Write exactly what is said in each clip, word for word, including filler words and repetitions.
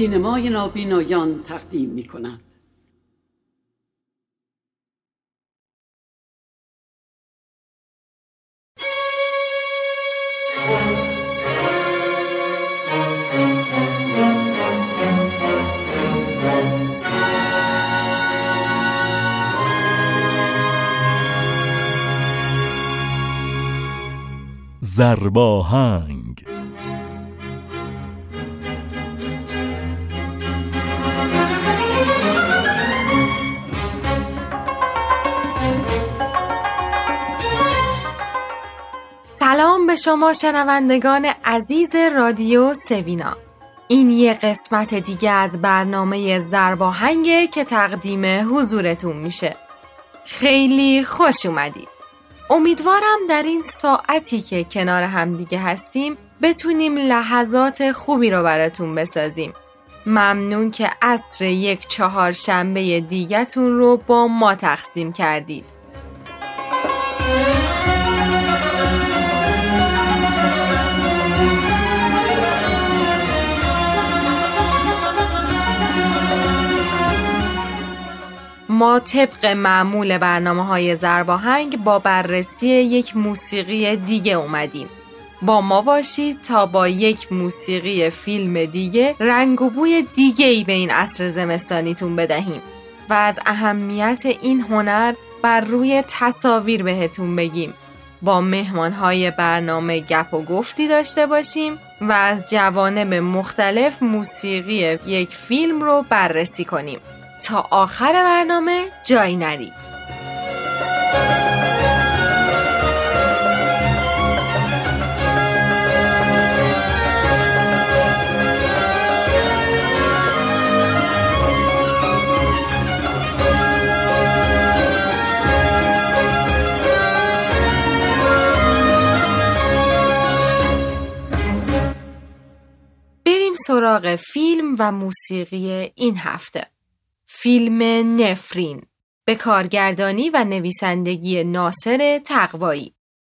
سینمای نابینایان تقدیم می کند. ضرباهنگ. سلام به شما شنوندگان عزیز رادیو سوینا. این یه قسمت دیگه از برنامه ضرباهنگه که تقدیم حضورتون میشه. خیلی خوش اومدید. امیدوارم در این ساعتی که کنار هم دیگه هستیم بتونیم لحظات خوبی رو براتون بسازیم. ممنون که عصر یک چهارشنبه دیگه‌تون رو با ما تقسیم کردید. ما طبق معمول برنامه‌های ضرباهنگ با بررسی یک موسیقی دیگه اومدیم. با ما باشید تا با یک موسیقی فیلم دیگه رنگ و بوی دیگه‌ای به این عصر زمستانیتون بدهیم و از اهمیت این هنر بر روی تصاویر بهتون بگیم. با مهمان‌های برنامه گپ و گفتی داشته باشیم و از جوانب مختلف موسیقی یک فیلم رو بررسی کنیم. تا آخر برنامه جایی نرید. بریم سراغ فیلم و موسیقی این هفته. فیلم نفرین به کارگردانی و نویسندگی ناصر تقوایی.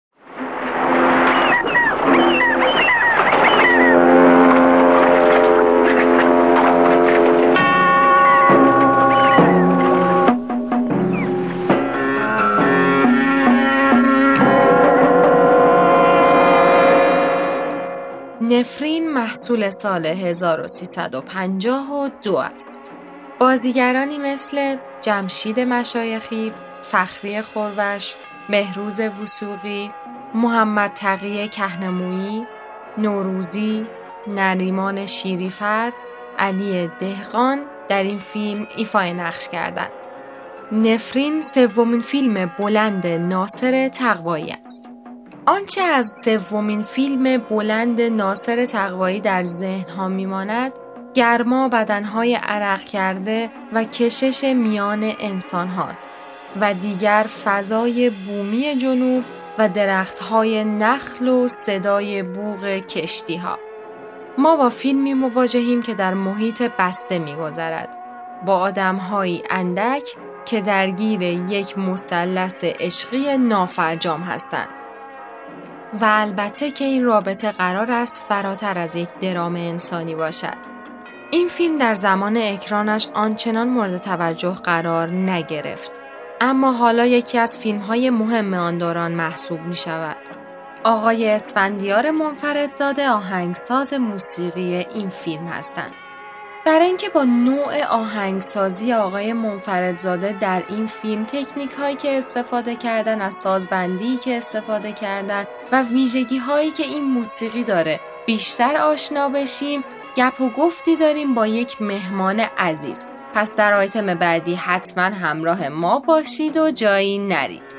نفرین محصول سال هزار و سیصد و پنجاه و دو است. بازیگرانی مثل جمشید مشایخی، فخری خورش، بهروز وثوقی، محمد تقی کهنمویی، نوروزی، نریمان شیریفرد، علی دهقان در این فیلم ایفای نقش کردند. نفرین سومین فیلم بلند ناصر تقوایی است. آنچه از سومین فیلم بلند ناصر تقوایی در ذهن ها میماند گرما بدنهای عرق کرده و کشش میان انسان هاست و دیگر فضای بومی جنوب و درختهای نخل و صدای بوق کشتی ها. ما با فیلمی مواجهیم که در محیط بسته میگذرد با آدمهایی اندک که درگیر یک مثلث عشقی نافرجام هستند و البته که این رابطه قرار است فراتر از یک درام انسانی باشد. این فیلم در زمان اکرانش آنچنان مورد توجه قرار نگرفت، اما حالا یکی از فیلم‌های مهم آن دوران محسوب می‌شود. آقای اسفندیار منفردزاده آهنگساز موسیقی این فیلم هستند. برای اینکه با نوع آهنگسازی آقای منفردزاده در این فیلم، تکنیک‌هایی که استفاده کردن، از سازبندی که استفاده کردن و ویژگی‌هایی که این موسیقی داره بیشتر آشنا بشیم، گپ و گفتی داریم با یک مهمان عزیز. پس در آیتم بعدی حتما همراه ما باشید و جایی نرید.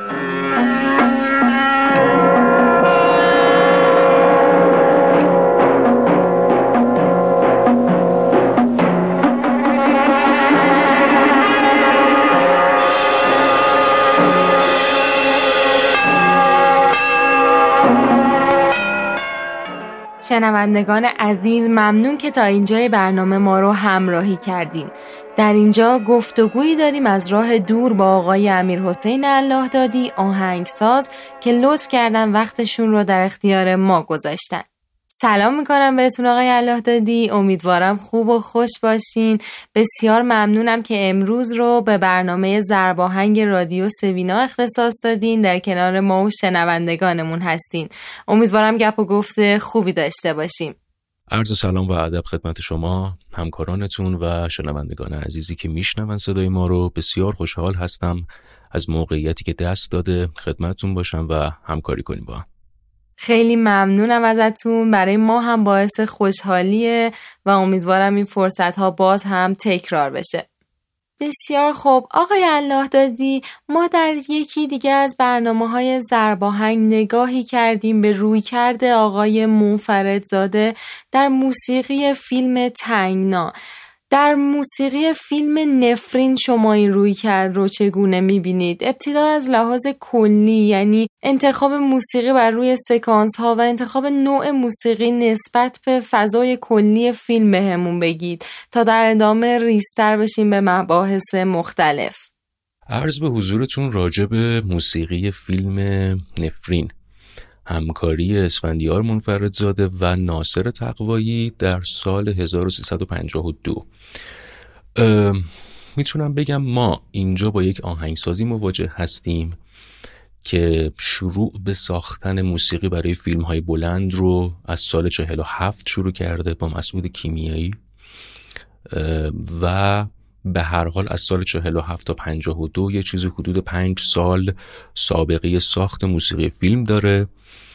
شنوندگان عزیز، ممنون که تا اینجای برنامه ما رو همراهی کردین. در اینجا گفتگویی داریم از راه دور با آقای امیرحسین اللهدادی، آهنگساز که لطف کردن وقتشون رو در اختیار ما گذاشتن. سلام میکنم بهتون آقای الله دادی. امیدوارم خوب و خوش باشین. بسیار ممنونم که امروز رو به برنامه ضرباهنگ رادیو سوینا اختصاص دادین. در کنار ما و شنوندگانمون هستین. امیدوارم گپ و گفت خوبی داشته باشیم. عرض سلام و ادب خدمت شما، همکارانتون و شنوندگان عزیزی که میشنون صدای ما رو. بسیار خوشحال هستم از موقعیتی که دست داده خدمتتون باشم و همکاری کنیم با هم. خیلی ممنونم ازتون. برای ما هم باعث خوشحالیه و امیدوارم این فرصت ها باز هم تکرار بشه. بسیار خوب آقای الله دادی، ما در یکی دیگه از برنامه‌های ضرباهنگ نگاهی کردیم به رویکرد آقای منفردزاده در موسیقی فیلم تنگنا. در موسیقی فیلم نفرین شما این رویکرد رو چگونه می‌بینید؟ ابتدا از لحاظ کلی، یعنی انتخاب موسیقی بر روی سکانس ها و انتخاب نوع موسیقی نسبت به فضای کلی فیلم بهمون بگید تا در ادامه ریزتر بشیم به مباحث مختلف. عرض به حضورتون راجع به موسیقی فیلم نفرین، همکاری اسفندیار منفردزاده و ناصر تقوایی در سال هزار و سیصد و پنجاه و دو. میتونم بگم ما اینجا با یک آهنگسازی مواجه هستیم که شروع به ساختن موسیقی برای فیلم های بلند رو از سال چهل و هفت شروع کرده با مسعود کیمیایی و به هر حال از سال چهل و هفت تا پنجاه و دو یه چیزی حدود پنج سال سابقه ساخت موسیقی فیلم داره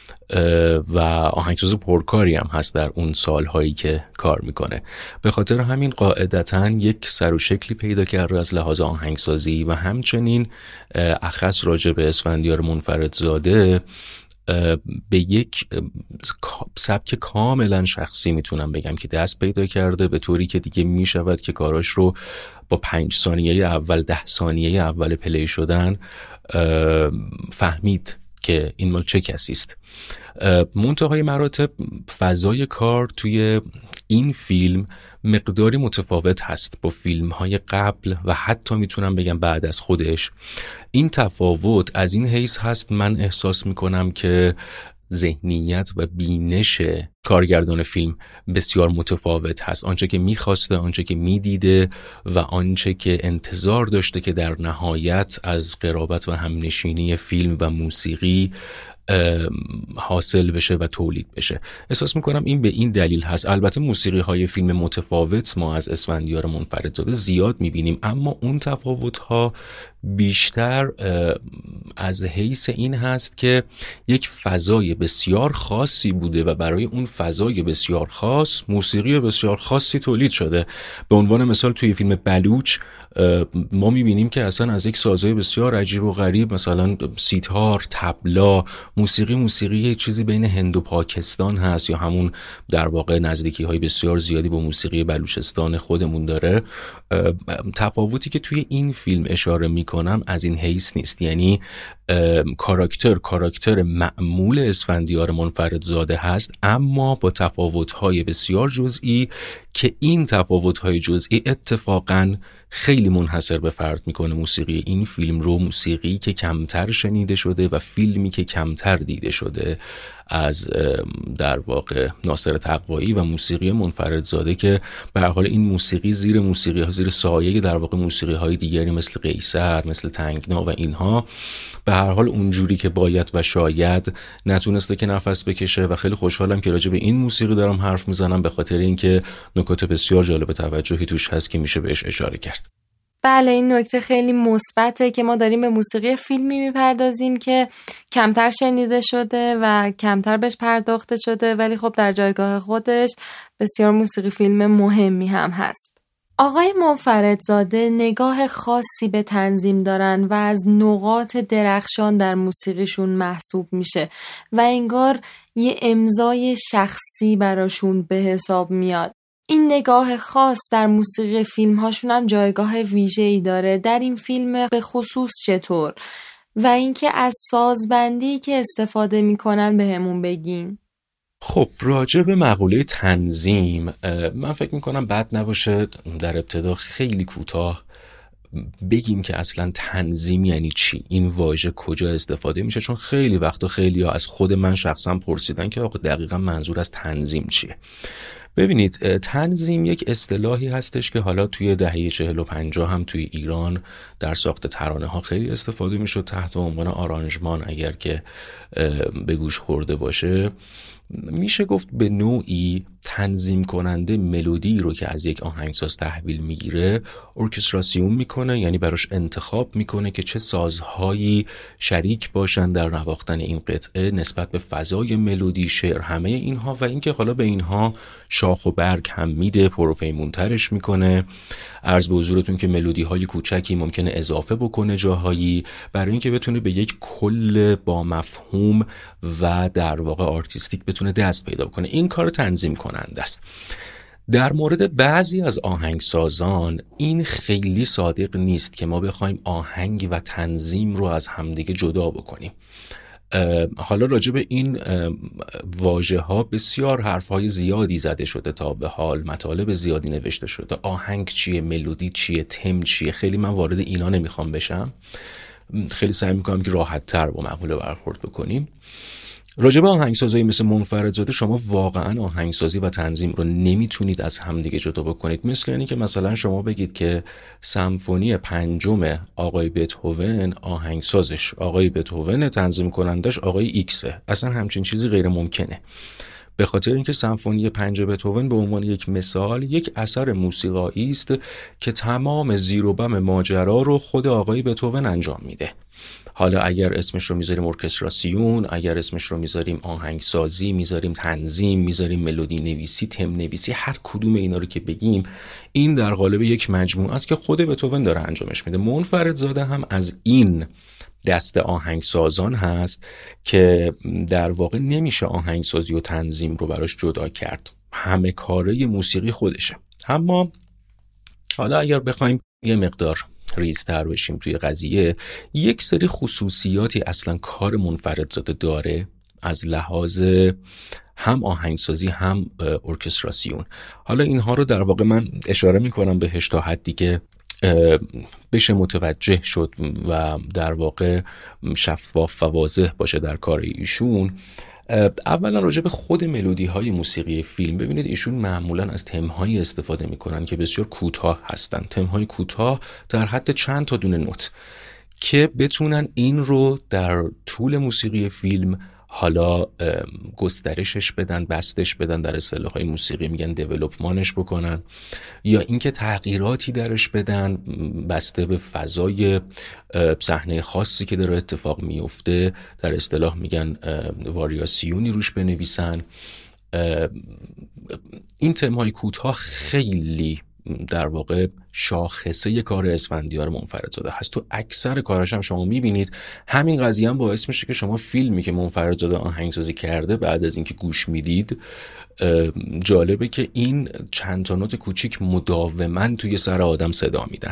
و آهنگساز پرکاری هم هست در اون سالهایی که کار میکنه. به خاطر همین قاعدتاً یک سر و شکلی پیدا کرده از لحاظ آهنگسازی و همچنین اخص راجع به اسفندیار منفردزاده به یک سبک کاملا شخصی میتونم بگم که دست پیدا کرده، به طوری که دیگه میشود که کاراش رو با پنج ثانیه اول ده ثانیه اول پلی شدن فهمید که این مال چه کسی است. منتهای مراتب فضای کار توی این فیلم مقداری متفاوت هست با فیلم های قبل و حتی میتونم بگم بعد از خودش. این تفاوت از این حیث هست من احساس میکنم که ذهنیت و بینش کارگردان فیلم بسیار متفاوت هست. آنچه که میخواسته، آنچه که میدیده و آنچه که انتظار داشته که در نهایت از قرابت و همنشینی فیلم و موسیقی حاصل بشه و تولید بشه. احساس میکنم این به این دلیل هست. البته موسیقی های فیلم متفاوت ما از اسفندیار منفردزاده زیاد میبینیم، اما اون تفاوت ها بیشتر از حیث این هست که یک فضای بسیار خاصی بوده و برای اون فضای بسیار خاص موسیقی بسیار خاصی تولید شده. به عنوان مثال توی فیلم بلوچ ما میبینیم که اصلا از یک سازهای بسیار عجیب و غریب، مثلا سیتار، طبلا، موسیقی موسیقی چیزی بین هند و پاکستان هست یا همون در واقع نزدیکی های بسیار زیادی با موسیقی بلوچستان خودمون داره. تفاوتی که توی این فیلم اشاره میکنم از این حیث نیست، یعنی کاراکتر کاراکتر معمول اسفندیار منفردزاده هست، اما با تفاوت‌های بسیار جزئی که این تفاوت‌های جزئی اتفاقاً خیلی منحصر به فرد میکنه موسیقی این فیلم رو. موسیقی که کمتر شنیده شده و فیلمی که کمتر دیده شده از در واقع ناصر تقوایی و موسیقی منفردزاده که به هر حال این موسیقی زیر موسیقی ها زیر سایه در واقع موسیقی های دیگری مثل قیصر، مثل تنگنا و اینها به هر حال اونجوری که باید و شاید نتونسته که نفس بکشه و خیلی خوشحالم که راجع به این موسیقی دارم حرف میزنم، به خاطر اینکه نکات بسیار جالب توجهی توش هست که میشه بهش اشاره کرد. بله، این نکته خیلی مثبته که ما داریم به موسیقی فیلمی میپردازیم که کمتر شنیده شده و کمتر بهش پرداخته شده، ولی خب در جایگاه خودش بسیار موسیقی فیلم مهمی هم هست. آقای منفردزاده نگاه خاصی به تنظیم دارن و از نقاط درخشان در موسیقیشون محسوب میشه و انگار یه امضای شخصی براشون به حساب میاد. این نگاه خاص در موسیقی فیلم هاشون هم جایگاه ویژه‌ای داره. در این فیلم به خصوص چطور؟ و اینکه از سازبندی که استفاده میکنن به همون بگین. خب راجع به مقوله تنظیم من فکر میکنم بد نباشه در ابتدا خیلی کوتاه بگیم که اصلا تنظیم یعنی چی، این واژه کجا استفاده میشه، چون خیلی وقتا خیلی ها از خود من شخصا پرسیدن که آقا دقیقا منظور از تنظیم چیه. ببینید، تنظیم یک اصطلاحی هستش که حالا توی دهه چهل و پنجاه هم توی ایران در ساخت ترانه ها خیلی استفاده میشد تحت عنوان آرانژمان. اگر که به گوش خورده باشه، میشه گفت به نوعی تنظیم کننده ملودی رو که از یک آهنگساز تحویل میگیره ارکستراسیون میکنه، یعنی براش انتخاب میکنه که چه سازهایی شریک باشن در نواختن این قطعه نسبت به فضای ملودی، شعر، همه اینها، و اینکه حالا به اینها شاخ و برگ هم میده، پروپیمونترش میکنه. عرض به حضورتون که ملودی های کوچکی ممکنه اضافه بکنه جاهایی، برای اینکه بتونه به یک کل با مفهوم و در واقع آرتیستیک بتونه دست پیدا کنه. این کار تنظیم کننده است. در مورد بعضی از آهنگسازان این خیلی صادق نیست که ما بخوایم آهنگ و تنظیم رو از همدیگه جدا بکنیم. حالا راجع به این واژه ها بسیار حرف های زیادی زده شده تا به حال، مطالب زیادی نوشته شده. آهنگ چیه، ملودی چیه، تم چیه، خیلی من وارد اینا نمیخوام بشم. خیلی سعی میکنم که راحت تر با مقوله برخورد بکنیم. راجع به آهنگسازی مثل منفردزاده شما واقعا آهنگسازی و تنظیم رو نمیتونید از همدیگه جدا بکنید. مثل اینی که مثلا شما بگید که سمفونی پنجم آقای بتهوون آهنگسازش آقای بتهوون، تنظیم کنندش آقای ایکسه. اصلا همچین چیزی غیر ممکنه، به خاطر اینکه سمفونی پنج بتهوون به عنوان یک مثال یک اثر موسیقایی است که تمام زیر و بم ماجرا رو خود آقای بتهوون انجام میده. حالا اگر اسمش رو میذاریم ارکستراسیون، اگر اسمش رو میذاریم آهنگسازی، میذاریم تنظیم، میذاریم ملودی نویسی، تم نویسی، هر کدوم اینا رو که بگیم، این در قالب یک مجموعه است که خود بتهوون داره انجامش میده. منفردزاده هم از این دست آهنگسازان هست که در واقع نمیشه آهنگسازی و تنظیم رو براش جدا کرد، همه کاره موسیقی خودشه. اما حالا اگر بخوایم یه مقدار ریزتر بشیم توی قضیه، یک سری خصوصیاتی اصلا کار منفردزاده داره از لحاظ هم آهنگسازی هم ارکستراسیون. حالا اینها رو در واقع من اشاره میکنم بهش تا حدی که بشه متوجه شد و در واقع شفاف و واضح باشه در کار ایشون. اولا راجع به خود ملودی های موسیقی فیلم، ببینید ایشون معمولا از تم‌هایی استفاده میکنن که بسیار کوتاه هستن، تم‌های کوتاه در حد چند تا دونه نوت، که بتونن این رو در طول موسیقی فیلم حالا گسترشش بدن، بستش بدن، در اصطلاح‌های موسیقی میگن دیولپمانش بکنن، یا اینکه تغییراتی درش بدن بسته به فضای صحنه خاصی که داره اتفاق میفته، در اصطلاح میگن واریاسیونی روش بنویسن. این تم‌های کوتاه خیلی در واقع شاخصه کار اسفندیار منفردزاده هست. تو اکثر کاراش هم شما میبینید همین قضیه هم باعث میشه که شما فیلمی که منفردزاده آهنگسازی کرده بعد از اینکه گوش میدید، جالبه که این چند تا نوت کوچیک مداوما توی سر آدم صدا میدن.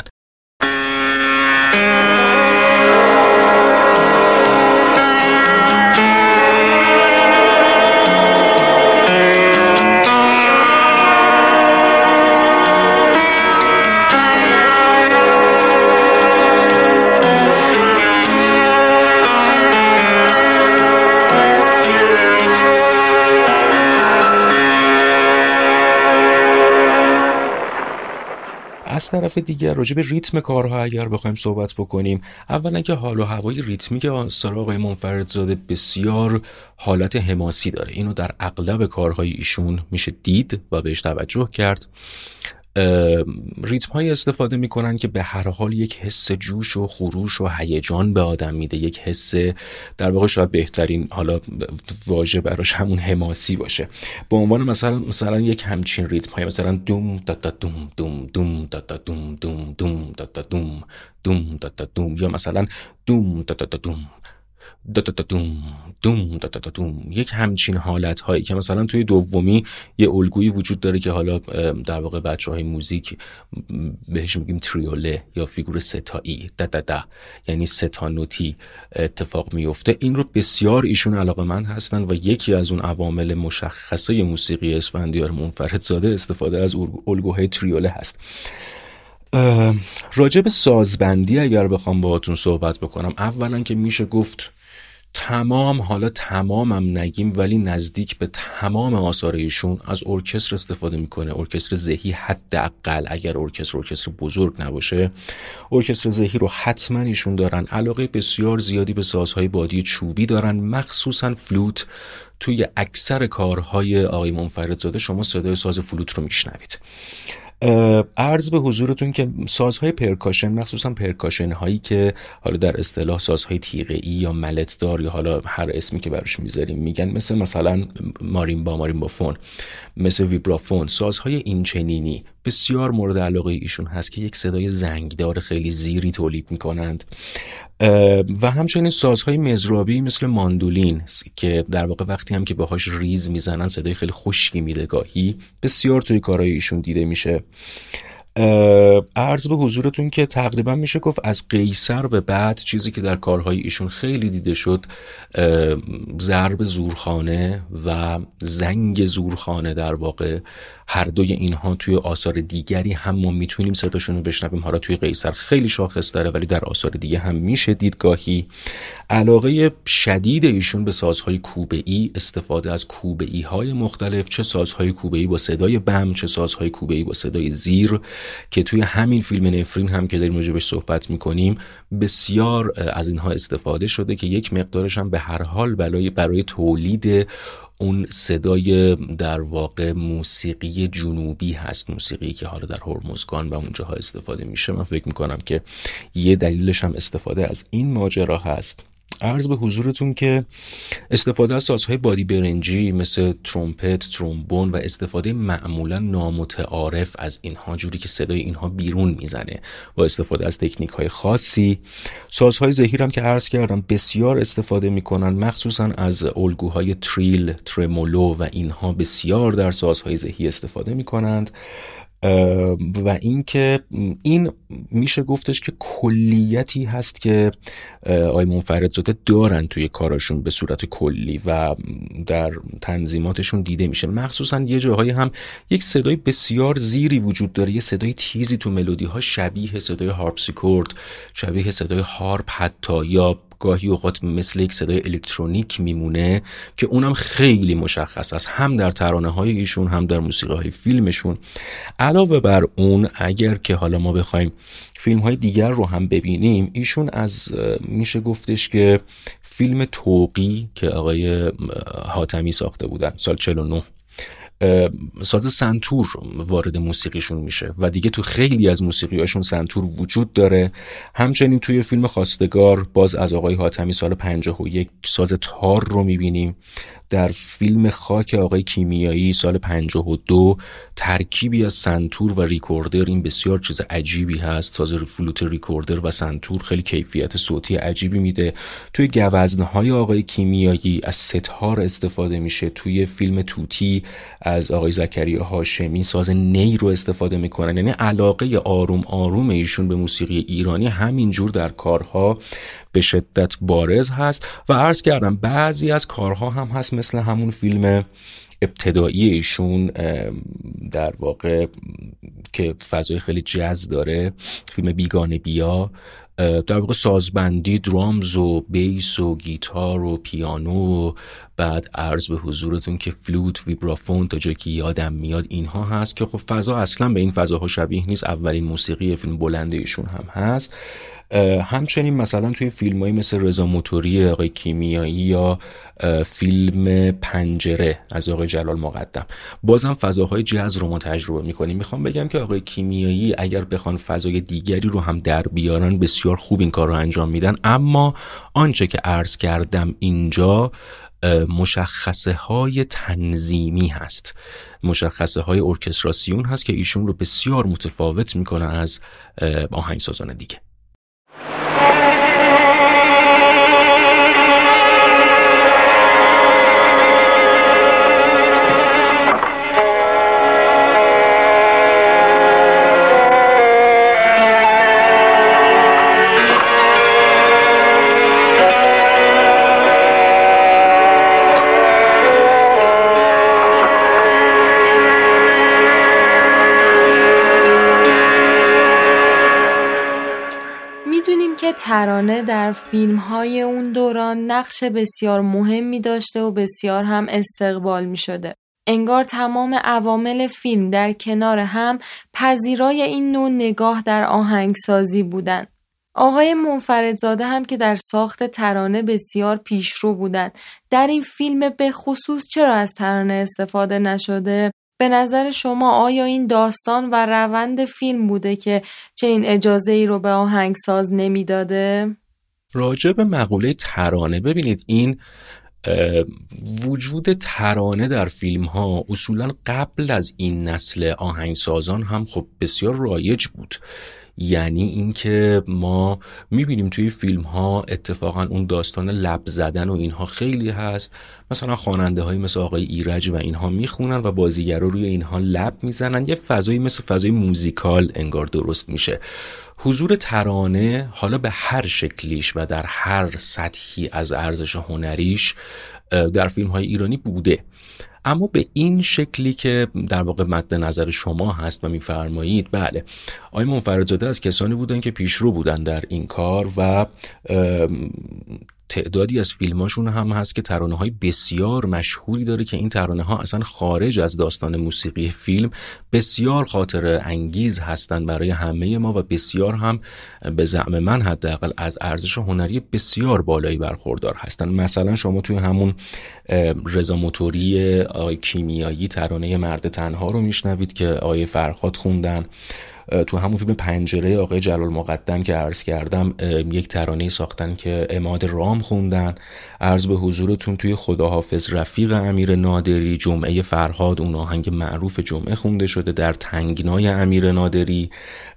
از طرف دیگر راجع به ریتم کارها اگر بخوایم صحبت بکنیم، اولا که حال و هوای ریتمیک آثار آقای منفردزاده بسیار حالت حماسی داره. اینو در اغلب کارهای ایشون میشه دید و بهش توجه کرد. ریتم های استفاده میکنن که به هر حال یک حس جوش و خروش و هیجان به آدم میده، یک حس در واقع شاید بهترین حالا واژه براش همون حماسی باشه. به عنوان مثلا مثلا یک همچین ریتم های مثلا دوم تا تا دوم دوم دوم تا تا دوم دوم دوم تا تا دوم دوم تا تا دوم، یا مثلا دوم تا تا دوم دا دا دا دوم دوم دا دا دا دوم، یک همچین حالت هایی که مثلا توی دومی یه الگویی وجود داره که حالا در واقع بچه های موزیک بهش میگیم تریوله یا فیگور ستایی، دا دا دا، یعنی ستا نوتی اتفاق میفته. این رو بسیار ایشون علاقه‌مند هستن و یکی از اون عوامل مشخصه موسیقی اسفندیار منفردزاده استفاده از الگوهای تریوله هست. راجع به سازبندی اگر بخوام باهاتون صحبت بکنم، اولا که میشه گفت تمام، حالا تمامم نگیم ولی نزدیک به تمام آثار ایشون از ارکستر استفاده میکنه. ارکستر ذهی حداقل، اگر ارکستر ارکستر بزرگ نباشه، ارکستر ذهی رو حتما ایشون دارن. علاقه بسیار زیادی به سازهای بادی چوبی دارن، مخصوصا فلوت. توی اکثر کارهای آقای منفردزاده شما صدای ساز فلوت رو میشنوید. عرض به حضورتون که سازهای پرکاشن، مخصوصا پرکاشن هایی که حالا در اصطلاح سازهای تیغه‌ای یا ملتدار یا حالا هر اسمی که براش میذاریم میگن، مثل مثلا مارینبا، مارینبافون، مثل ویبرافون، سازهای این چنینی بسیار مورد علاقه ایشون هست که یک صدای زنگدار خیلی زیری تولید میکنند. و همچنین سازهای مزرابی مثل ماندولین که در واقع وقتی هم که باهاش ریز میزنن صدای خیلی خشکی میده، گاهی بسیار توی کارهای ایشون دیده میشه. عرض به حضورتون که تقریبا میشه گفت از قیصر به بعد چیزی که در کارهای ایشون خیلی دیده شد ضرب زورخانه و زنگ زورخانه. در واقع هر دوی اینها توی آثار دیگری هم ما میتونیم صداشون رو بشنویم. حالا توی قیصر خیلی شاخص داره ولی در آثار دیگه هم میشه دید گاهی. علاقه شدید ایشون به سازهای کوبه‌ای، استفاده از کوبه‌ای های مختلف، چه سازهای کوبه‌ای با صدای بم، چه سازهای کوبه‌ای با صدای زیر، که توی همین فیلم نفرین هم که داریم راجعش صحبت میکنیم بسیار از اینها استفاده شده که یک مقدارش هم به هر حال برای برای تولید اون صدای در واقع موسیقی جنوبی هست، موسیقی که حالا در هرمزگان و اونجاها استفاده میشه. من فکر میکنم که یه دلیلش هم استفاده از این ماجرا هست. عرض به حضورتون که استفاده از سازهای بادی برنجی مثل ترومپت، ترومبون و استفاده معمولا نامتعارف از اینها، جوری که صدای اینها بیرون میزنه با استفاده از تکنیک های خاصی. سازهای زهیر هم که عرض کردم بسیار استفاده میکنن، مخصوصا از الگوهای تریل، ترمولو و اینها بسیار در سازهای زهی استفاده میکنند. و اینکه این میشه گفتش که کلیتی هست که آقای منفردزاده دارن توی کاراشون به صورت کلی و در تنظیماتشون دیده میشه. مخصوصا یه جاهایی هم یک صدای بسیار زیری وجود داره، یه صدای تیزی تو ملودی ها شبیه صدای هارپسیکورد، شبیه صدای هارپ حتی، یا گاهی اوقات مثل یک صدای الکترونیک میمونه که اونم خیلی مشخص است، هم در ترانه های ایشون هم در موسیقی های فیلمشون. علاوه بر اون اگر که حالا ما بخوایم فیلم های دیگر رو هم ببینیم، ایشون از میشه گفتش که فیلم توقی که آقای حاتمی ساخته بودن سال چهل و نه، ساز سنتور وارد موسیقیشون میشه و دیگه تو خیلی از موسیقیاشون سنتور وجود داره. همچنین توی فیلم خواستگار باز از آقای حاتمی سال پنجاه و یک ساز تار رو میبینیم. در فیلم خاک آقای کیمیایی سال پنجاه و دو ترکیبی از سنتور و ریکوردر، این بسیار چیز عجیبی هست. ساز فلوت ریکوردر و سنتور خیلی کیفیت صوتی عجیبی میده. توی گوزنهای آقای کیمیایی از ستار استفاده میشه. توی فیلم توتی از آقای زکریا هاشمی ساز نی رو استفاده میکنن. یعنی علاقه آروم آروم ایشون به موسیقی ایرانی همینجور در کارها به شدت بارز هست. و عرض کردم بعضی از کارها هم هست مثل همون فیلم ابتدایی ایشون در واقع که فضای خیلی جاز داره، فیلم بیگانه بیا، در واقع سازبندی درامز و بیس و گیتار و پیانو و بعد عرض به حضورتون که فلوت، ویبرافون، تا جایی که یادم میاد اینها هست که خب فضا اصلا به این فضاها شبیه نیست. اولین موسیقی فیلم بلند ایشون هم هست. همچنین مثلا توی فیلمایی مثل رضا موتوری آقای کیمیایی یا فیلم پنجره از آقای جلال مقدم بازم فضاهای جاز رو ما تجربه میکنیم. میخوام بگم که آقای کیمیایی اگر بخوان فضای دیگری رو هم در بیارن بسیار خوب این کار رو انجام میدن، اما آنچه که عرض کردم اینجا مشخصه های تنظیمی هست، مشخصه های ارکستراسیون هست که ایشون رو بسیار متفاوت میکنه از آهنگسازان دیگه. اینکه ترانه در فیلم‌های اون دوران نقش بسیار مهمی داشته و بسیار هم استقبال می‌شده. انگار تمام عوامل فیلم در کنار هم پذیرای این نوع نگاه در آهنگسازی بودن. آقای منفردزاده هم که در ساخت ترانه بسیار پیشرو بودن. در این فیلم به خصوص چرا از ترانه استفاده نشده؟ به نظر شما آیا این داستان و روند فیلم بوده که چه این اجازه ای رو به آهنگساز نمیداده؟ راجع به مقوله ترانه، ببینید این وجود ترانه در فیلم ها اصولا قبل از این نسل آهنگسازان هم خب بسیار رایج بود. یعنی اینکه ما میبینیم توی فیلم ها اتفاقا اون داستان لب زدن و اینها خیلی هست. مثلا خواننده های مثل آقای ایرج و اینها میخونن و بازیگرا روی اینها لب میزنن، یه فضایی مثل فضای موزیکال انگار درست میشه. حضور ترانه حالا به هر شکلیش و در هر سطحی از ارزش هنریش در فیلم های ایرانی بوده، اما به این شکلی که در واقع مد نظر شما هست و میفرمایید، بله آقای منفردزاده از کسانی بودن که پیشرو بودن در این کار و تعدادی از فیلماشون هم هست که ترانه‌های بسیار مشهوری داره که این ترانه‌ها اصلا خارج از داستان موسیقی فیلم بسیار خاطره انگیز هستن برای همه ما و بسیار هم به زعم من حداقل از ارزش هنری بسیار بالایی برخوردار هستن. مثلا شما توی همون رضا موتوری آقای کیمیایی ترانه مرد تنها رو میشنوید که آقای فرهاد خوندن. تو همون فیلم پنجره آقای جلال مقدم که عرض کردم یک ترانه ساختن که عماد رام خوندن. عرض به حضورتون توی خداحافظ رفیق امیر نادری جمعه فرهاد اون آهنگ معروف جمعه خونده شده. در تنگنای امیر نادری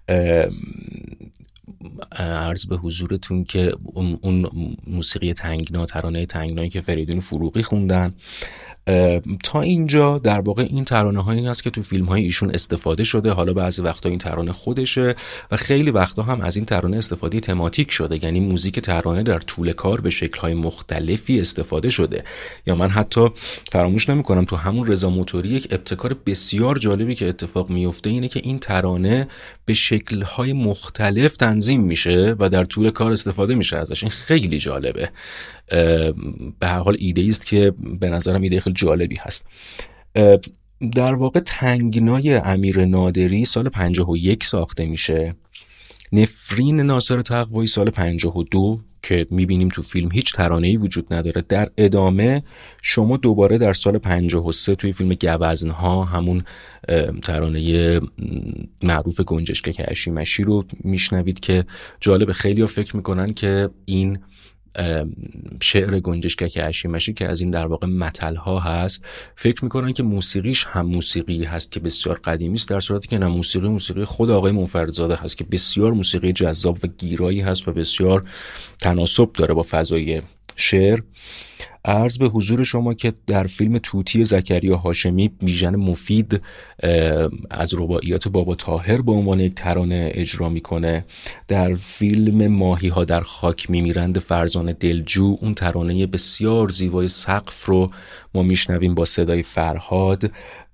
عرض به حضورتون که اون موسیقی تنگنا، ترانه تنگنایی که فریدون فروغی خوندن. تا اینجا در واقع این ترانه هایی هست که تو فیلم های ایشون استفاده شده. حالا بعضی وقتا این ترانه خودشه و خیلی وقتا هم از این ترانه استفاده تماتیک شده، یعنی موزیک ترانه در طول کار به شکل های مختلفی استفاده شده. یا من حتی فراموش نمی کنم تو همون رضا موتوری یک ابتکار بسیار جالبی که اتفاق میفته اینه که این ترانه به شکل های مختلف تنظیم میشه و در طول کار استفاده میشه ازش. این خیلی جالبه. به هر حال ایده است که به نظرم ایده خیلی جالبی هست. در واقع تنگنای امیر نادری سال پنجاه و یک ساخته میشه. نفرین ناصر تقوایی سال پنجاه و دو که میبینیم تو فیلم هیچ ترانه‌ای وجود نداره. در ادامه شما دوباره در سال پنجاه و سه توی فیلم گوزنها همون ترانه معروف گنجشک اشیمشی رو میشنوید که جالب، خیلی ها فکر میکنن که این شعر گنجشک اشیمشی که از این در واقع متل‌ها هست فکر میکنن که موسیقیش هم موسیقی هست که بسیار قدیمی است، در صورتی که نه، موسیقی موسیقی خود آقای منفردزاده هست که بسیار موسیقی جذاب و گیرایی هست و بسیار تناسب داره با فضای شعر. عرض به حضور شما که در فیلم طوطی زکریا هاشمی بیژن مفید از رباعیات بابا طاهر به عنوان یک ترانه اجرا میکنه. در فیلم ماهی ها در خاک میمیرند فرزانه دلجو اون ترانه بسیار زیبای سقف رو ما میشنویم با صدای فرهاد.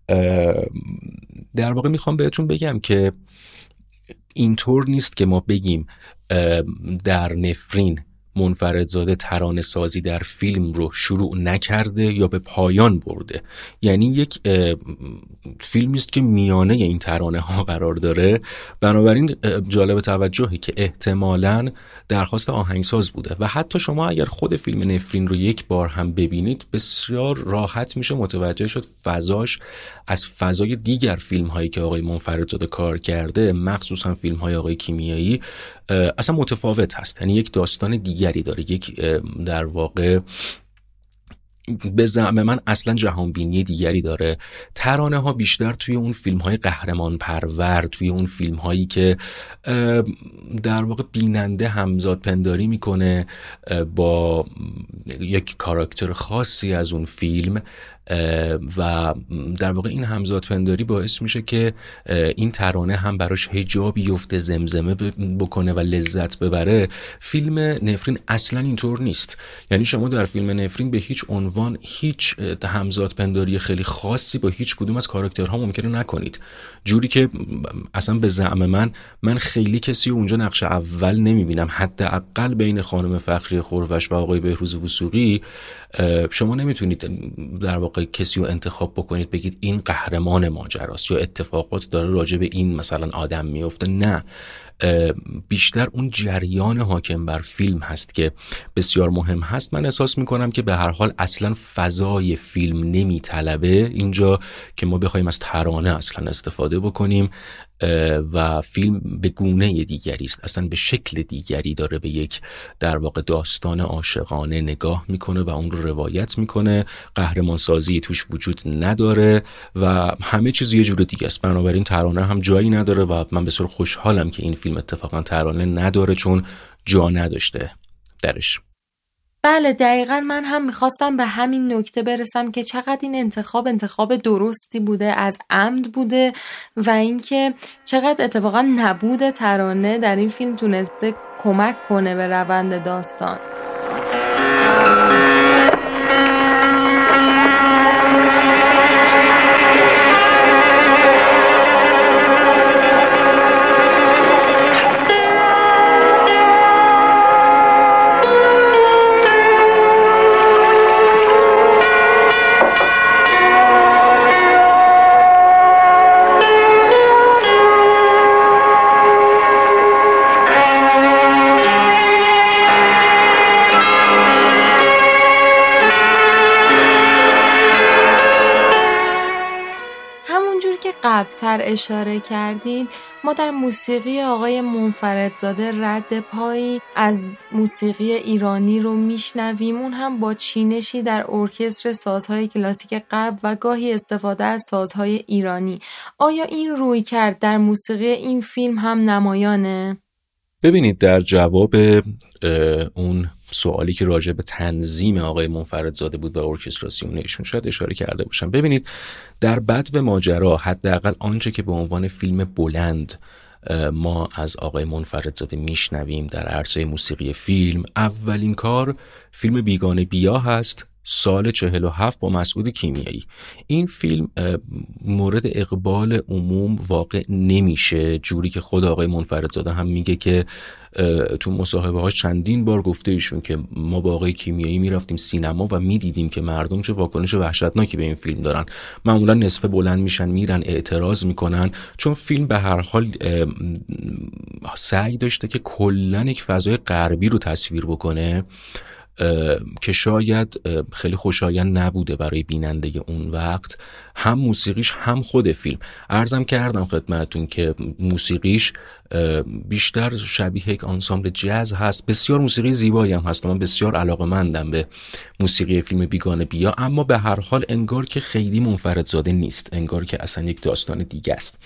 در واقع میخوام بهتون بگم که اینطور نیست که ما بگیم در نفرین منفردزاده ترانه سازی در فیلم رو شروع نکرده یا به پایان برده. یعنی یک فیلمی است که میانه این ترانه ها قرار داره. بنابراین جالب توجهی که احتمالاً درخواست آهنگساز بوده و حتی شما اگر خود فیلم نفرین رو یک بار هم ببینید بسیار راحت میشه متوجه شد فضاش از فضای دیگر فیلم هایی که آقای منفردزاده کار کرده، مخصوصا فیلم های آقای کیمیایی، اصلا متفاوت هست. یعنی یک داستان دیگری داره، یک در واقع به زعم من اصلا جهانبینی دیگری داره. ترانه ها بیشتر توی اون فیلم های قهرمان پرور، توی اون فیلم هایی که در واقع بیننده همزاد پنداری میکنه با یک کاراکتر خاصی از اون فیلم، و در واقع این همزادپنداری باعث میشه که این ترانه هم براش هجا بیفته، زمزمه بکنه و لذت ببره. فیلم نفرین اصلا اینطور نیست. یعنی شما در فیلم نفرین به هیچ عنوان هیچ همزادپنداری خیلی خاصی با هیچ کدوم از کاراکترها ممکنه نکنید، جوری که اصلا به زعم من من خیلی کسی اونجا نقش اول نمیبینم. حداقل بین خانم فخری خورش و آقای بهروز وثوقی شما نمیتونید در واقع کسی رو انتخاب بکنید بگید این قهرمان ماجراست یا اتفاقات داره راجع به این مثلا آدم میفته. نه، بیشتر اون جریان حاکم بر فیلم هست که بسیار مهم هست. من احساس میکنم که به هر حال اصلا فضای فیلم نمیطلبه اینجا که ما بخوایم از ترانه اصلا استفاده بکنیم و فیلم به گونه دیگری است، اصلا به شکل دیگری داره به یک در واقع داستان عاشقانه نگاه میکنه و اون رو روایت میکنه. قهرمان سازی توش وجود نداره و همه چیز یه جور دیگه است. بنابراین ترانه هم جایی نداره و من بسیار خوشحالم که این فیلم اتفاقا ترانه نداره چون جا نداشته درش. بله دقیقاً من هم میخواستم به همین نکته برسم که چقدر این انتخاب انتخاب درستی بوده، از عمد بوده و اینکه چقدر اتفاقا نبود ترانه در این فیلم تونسته کمک کنه به روند داستان. قبلتر اشاره کردید ما در موسیقی آقای منفردزاده رد پایی از موسیقی ایرانی رو میشنویم، اون هم با چینشی در ارکستر سازهای کلاسیک غرب و گاهی استفاده از سازهای ایرانی. آیا این روی کرد در موسیقی این فیلم هم نمایانه؟ ببینید در جواب اون سوالی که راجع به تنظیم آقای منفردزاده بود و ارکستراسیون ایشون شاید اشاره کرده باشم. ببینید در بدو ماجرا حداقل آنچه که به عنوان فیلم بلند ما از آقای منفردزاده میشنویم در عرصه موسیقی فیلم، اولین کار فیلم بیگانه بیا هست سال چهل و هفت با مسعود کیمیایی. این فیلم مورد اقبال عموم واقع نمیشه، جوری که خود آقای منفردزاده هم میگه که تو مصاحبه هاش چندین بار گفته ایشون که ما با آقای کیمیایی میرفتیم سینما و میدیدیم که مردم چه واکنش وحشتناکی به این فیلم دارن. معمولا نصف بلند میشن میرن اعتراض میکنن، چون فیلم به هر حال سعی داشته که کلن یک فضای غربی رو تصویر بکنه که شاید خیلی خوشایند نبوده برای بیننده اون وقت، هم موسیقیش هم خود فیلم. عرضم کردم خدمتتون که موسیقیش بیشتر شبیه یک آنسامبل جاز هست. بسیار موسیقی زیبایی هم هست، من بسیار علاقه‌مندم به موسیقی فیلم بیگانه بیا، اما به هر حال انگار که خیلی منفردزاده نیست، انگار که اصلا یک داستان دیگه است.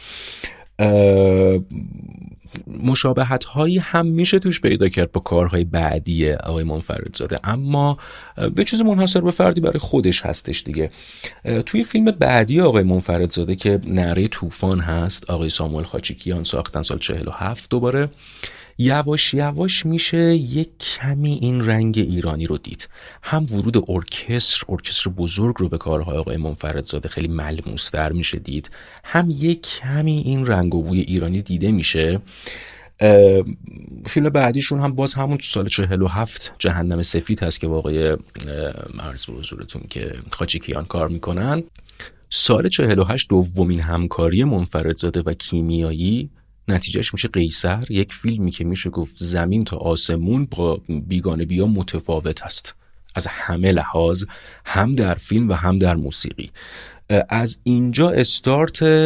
مشابهت هایی هم میشه توش پیدا کرد با کارهای بعدی آقای منفردزاده، اما به چیز منحصر به فردی برای خودش هستش دیگه. توی فیلم بعدی آقای منفردزاده که نعره طوفان هست، آقای ساموئل خاچیکیان ساختن سال چهل و هفت، دوباره یواش یواش میشه یک کمی این رنگ ایرانی رو دید. هم ورود ارکستر ارکستر بزرگ رو به کارهای آقای منفردزاده خیلی ملموس‌تر میشه دید، هم یک کمی این رنگ و بوی ایرانی دیده میشه. فیلم بعدیشون هم باز همون سال چهل و هفت جهنم سفید هست که با آقای عرض به حضورتون که خاچیکیان کار میکنن. سال چهل و هشت دومین همکاری منفردزاده و کیمیایی، نتیجهش میشه قیصر، یک فیلمی که میشه گفت زمین تا آسمون با بیگانه بیا متفاوت است از همه لحاظ، هم در فیلم و هم در موسیقی. از اینجا استارت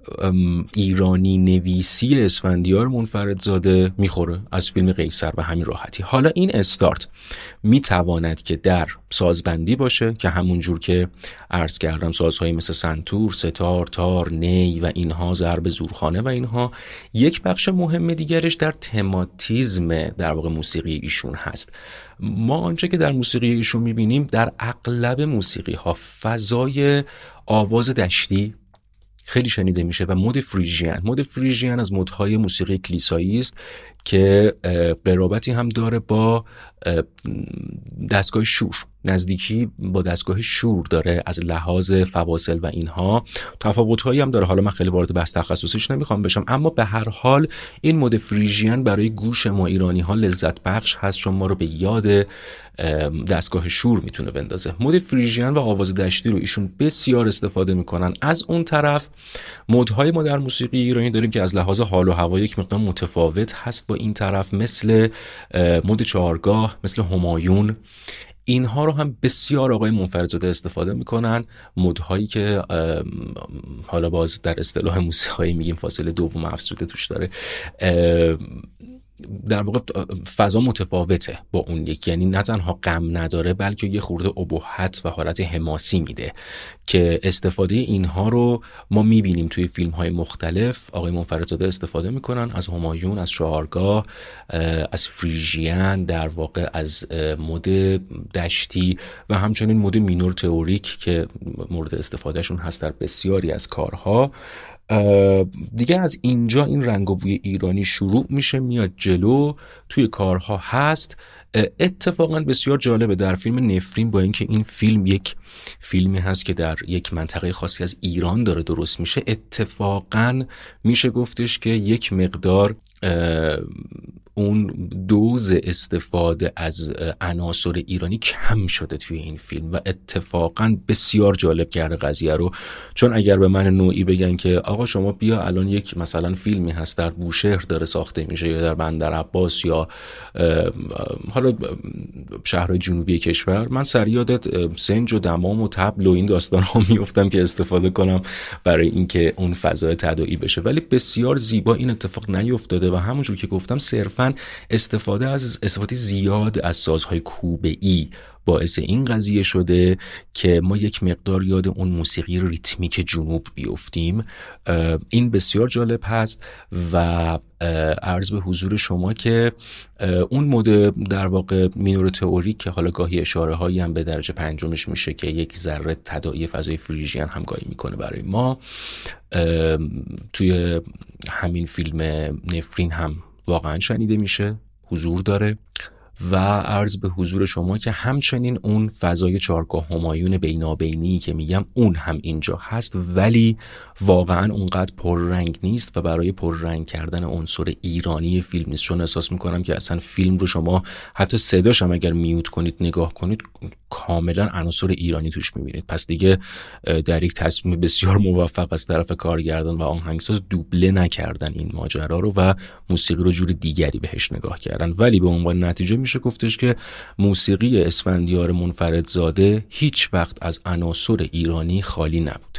ایرانی نویسی اسفندیار منفردزاده میخوره از فیلم قیصر و همین راحتی. حالا این استارت میتواند که در سازبندی باشه که همون جور که عرض کردم سازهایی مثل سنتور، ستار، تار، نی و اینها، ضرب زورخانه و اینها. یک بخش مهم دیگرش در تماتیزم در واقع موسیقی ایشون هست. ما آنچه که در موسیقی ایشون میبینیم در اغلب موسیقی ها فضای آواز دشتی خیلی شنیده میشه و مد فریژین. مد فریژین از مدهای موسیقی کلیسایی است که قرابتی هم داره با دستگاه شور، نزدیکی با دستگاه شور داره از لحاظ فواصل و اینها. تفاوت‌هایی هم داره، حالا من خیلی وارد بحث تخصصیش نمیخوام بشم، اما به هر حال این مد فریژین برای گوش ما ایرانی ها لذت بخش هست، چون ما رو به یاد دستگاه شور میتونه بندازه. مد فریژین و آواز دشتی رو ایشون بسیار استفاده میکنن. از اون طرف مدهای ما در موسیقی ایرانی داریم که از لحاظ حال و هوا یک مقدار متفاوت هست با این طرف، مثل مد چهارگاه، مثل همایون. اینها رو هم بسیار آقای منفردزاده استفاده میکنن، مدهایی که حالا باز در اصطلاح موسیقایی میگیم فاصله دوم افزوده توش داره. در واقع فضا متفاوته با اون یکی، یعنی نه تنها غم نداره بلکه یه خورده ابهت و حالت حماسی میده که استفاده اینها رو ما میبینیم توی فیلم های مختلف. آقای منفردزاده استفاده میکنن از همایون، از چهارگاه، از فریژین، در واقع از مد دشتی و همچنین مد مینور تئوریک که مورد استفادهشون هست در بسیاری از کارها. دیگه از اینجا این رنگ و بوی ایرانی شروع میشه میاد جلو، توی کارها هست. اتفاقا بسیار جالبه در فیلم نفرین، با اینکه این فیلم یک فیلمی هست که در یک منطقه خاصی از ایران داره درست میشه، اتفاقا میشه گفتش که یک مقدار اون دوز استفاده از عناصر ایرانی کم شده توی این فیلم و اتفاقا بسیار جالب کرده قضیه رو. چون اگر به من نوعی بگن که آقا شما بیا الان یک مثلا فیلمی هست در بوشهر داره ساخته میشه یا در بندر عباس یا حالا شهرهای جنوبی کشور، من سریع یادت سنج و دمام و طبل و این داستان ها میافتم که استفاده کنم برای اینکه اون فضا تداعی بشه، ولی بسیار زیبا این اتفاق نیفتاده و همونجور که گفتم صرفا استفاده از استفاده زیاد از سازهای کوبه‌ای باعث این قضیه شده که ما یک مقدار یاد اون موسیقی ریتمیک جنوب بیفتیم. این بسیار جالب هست و عرض به حضور شما که اون مد در واقع مینور تئوریک که حالا گاهی اشاره هایی هم به درجه پنجمش میشه که یک ذره تداعی فضای فریژین هم گاهی میکنه برای ما، توی همین فیلم نفرین هم واقعا شنیده میشه، حضور داره. و عرض به حضور شما که همچنین اون فضای چهارگاه همایون بینابینی که میگم اون هم اینجا هست، ولی واقعا اونقدر پررنگ نیست و برای پررنگ کردن عنصر ایرانی فیلم نیست، چون احساس میکنم که اصلا فیلم رو شما حتی صداش هم اگر میوت کنید نگاه کنید کاملا عناصر ایرانی توش میبینید. پس دیگه در یک تصمیم بسیار موفق از طرف کارگردان و آهنگساز دوبله نکردن این ماجرا رو و موسیقی رو جور دیگری بهش نگاه کردن، ولی به عنوان نتیجه میشه گفتش که موسیقی اسفندیار منفردزاده هیچ وقت از عناصر ایرانی خالی نبود.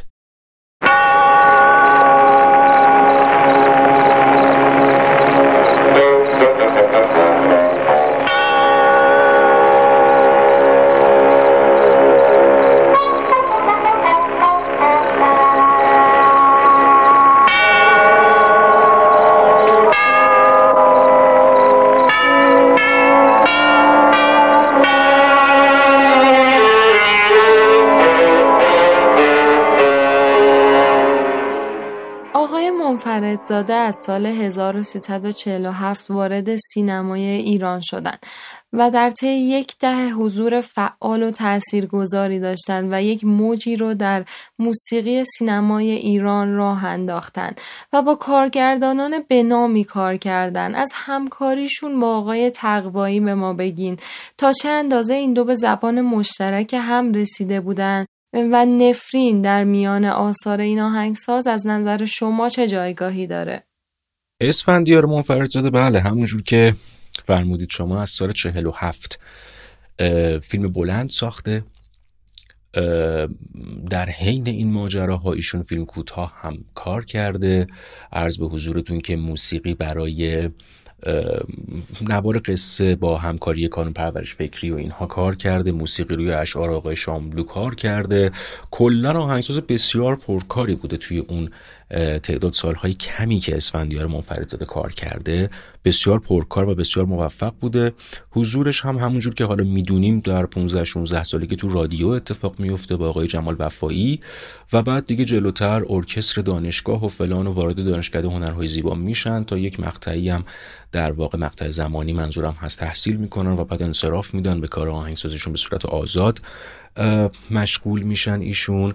منفردزاده از سال هزار و سیصد و چهل و هفت وارد سینمای ایران شدند و در طی یک دهه حضور فعال و تاثیرگذاری داشتند و یک موجی رو در موسیقی سینمای ایران راه انداختند و با کارگردانان بنامی کار کردند. از همکاریشون با آقای تقوایی به ما بگین تا چه اندازه این دو به زبان مشترک هم رسیده بودند و نفرین در میان آثار این آهنگساز از نظر شما چه جایگاهی داره؟ اسفندیار منفردزاده بله همونجور که فرمودید شما از سال چهل و هفت فیلم بلند ساخته در حین این ماجراها ایشون فیلم کوتاه هم کار کرده. عرض به حضورتون که موسیقی برای نوار قصه با همکاری کانون پرورش فکری و اینها کار کرده، موسیقی روی اشعار آقای شاملو کار کرده. کلا آهنگساز بسیار پرکاری بوده توی اون تعداد سالهای کمی که اسفندیار منفردزاده کار کرده، بسیار پرکار و بسیار موفق بوده. حضورش هم همونجور که حالا میدونیم در پانزده شانزده سالگی تو رادیو اتفاق میفته با آقای جمال وفایی و بعد دیگه جلوتر ارکستر دانشگاه و فلان و وارد دانشکده هنرهای زیبا میشن تا یک مقطعی هم در واقع مقطع زمانی منظورم هست تحصیل میکنن و بعد انصراف میدن به کار آهنگسازیشون، به صورت آزاد مشغول میشن ایشون.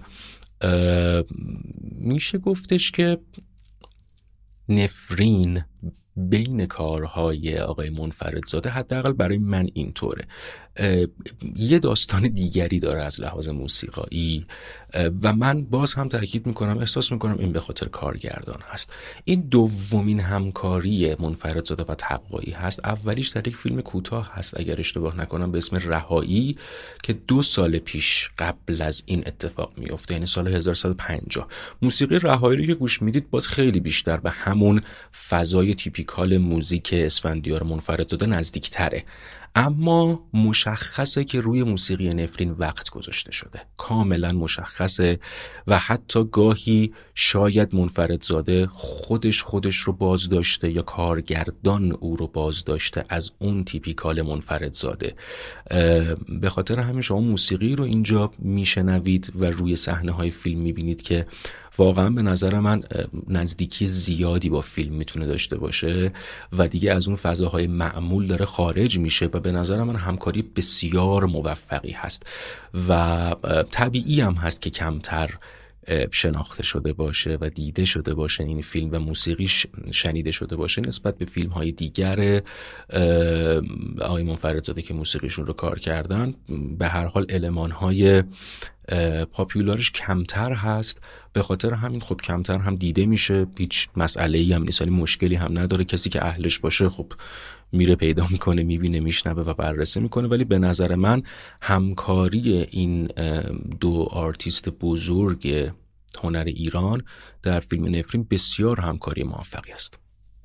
میشه گفتش که نفرین بین کارهای آقای منفردزاده، حداقل برای من اینطوره، یه داستان دیگری داره از لحاظ موسیقایی و من باز هم تاکید میکنم، احساس میکنم این به خاطر کارگردان هست. این دومین همکاری منفردزاده و تقوایی هست. اولیش در یک فیلم کوتاه هست اگر اشتباه نکنم به اسم رهایی که دو سال پیش قبل از این اتفاق میفته، یعنی سال هزار و سیصد و پنجاه. موسیقی رهایی رو که گوش میدید باز خیلی بیشتر به همون فضای تیپیکال موزیک اسفندیار منفردزاده نزدیکتره، اما مشخصه که روی موسیقی نفرین وقت گذاشته شده، کاملا مشخصه و حتی گاهی شاید منفردزاده خودش خودش رو باز داشته یا کارگردان او رو باز داشته از اون تیپیکال منفردزاده. به خاطر همین شما موسیقی رو اینجا میشنوید و روی صحنه های فیلم میبینید که واقعا به نظر من نزدیکی زیادی با فیلم میتونه داشته باشه و دیگه از اون فضاهای معمول داره خارج میشه و به نظر من همکاری بسیار موفقی هست و طبیعی هم هست که کمتر شناخته شده باشه و دیده شده باشه این فیلم و موسیقیش شنیده شده باشه نسبت به فیلم های دیگر آقای منفردزاده که موسیقیشون رو کار کردن. به هر حال المان های پاپیولارش کمتر هست، به خاطر همین خب کمتر هم دیده میشه، هیچ مسئله‌ای هم نیست، مشکلی هم نداره. کسی که اهلش باشه خب میره پیدا میکنه، میبینه، میشنوه و بررسی میکنه. ولی به نظر من همکاری این دو آرتیست بزرگ هنر ایران در فیلم نفرین بسیار همکاری موفقی است.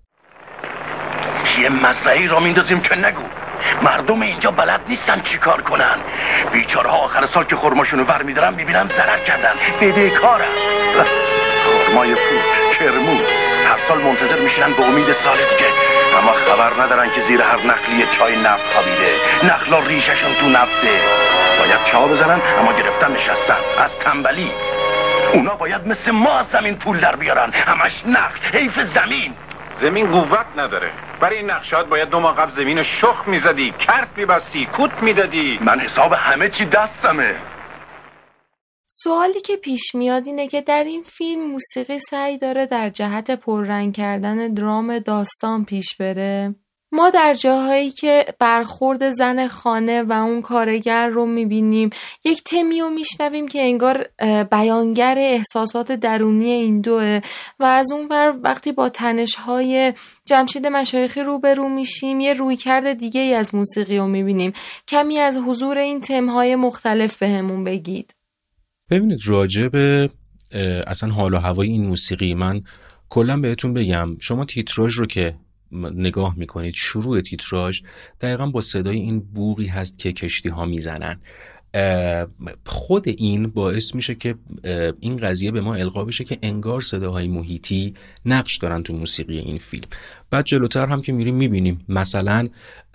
یه مزرعه‌ای را میندازیم که نگو، مردم اینجا بلد نیستن چی کار کنن. بیچارها آخر سال که خرماشونو ور میدارن میبینم ضرر کردن، بدهکارن. خرمای فوت، کرمون هر سال منتظر میشنن به امید سال دیگه، اما خبر ندارن که زیر هر نخلی چای نفت خوابیده، نخلا ریششون تو نفته. باید چا بزنن اما گرفتن نشستن از تنبلی. اونا باید مثل ما از زمین پول در بیارن، همش نخل، حیف زمین. زمین قوت نداره، برای این نقشات باید دو ماه قبل زمین رو شخم میزدی، کرت میبستی، کوت میدادی. من حساب همه چی دستمه. سوالی که پیش میاد اینه که در این فیلم موسیقی سعی داره در جهت پررنگ کردن درام داستان پیش بره. ما در جاهایی که برخورد زن خانه و اون کارگر رو میبینیم یک تمی رو میشنویم که انگار بیانگر احساسات درونی این دوه و از اون ور وقتی با تنش‌های جمشید مشایخی روبرو میشیم یه رویکرد دیگه ای از موسیقی رو میبینیم. کمی از حضور این تم‌های مختلف بهمون بگید. ببینید راجع به اصلا حال و هوای این موسیقی من کلا بهتون بگم، شما تیتراژ رو که نگاه میکنید، شروع تیتراژ دقیقا با صدای این بوقی هست که کشتی ها میزنن. خود این باعث میشه که این قضیه به ما القا بشه که انگار صداهای محیطی نقش دارن تو موسیقی این فیلم. بعد جلوتر هم که میریم میبینیم مثلا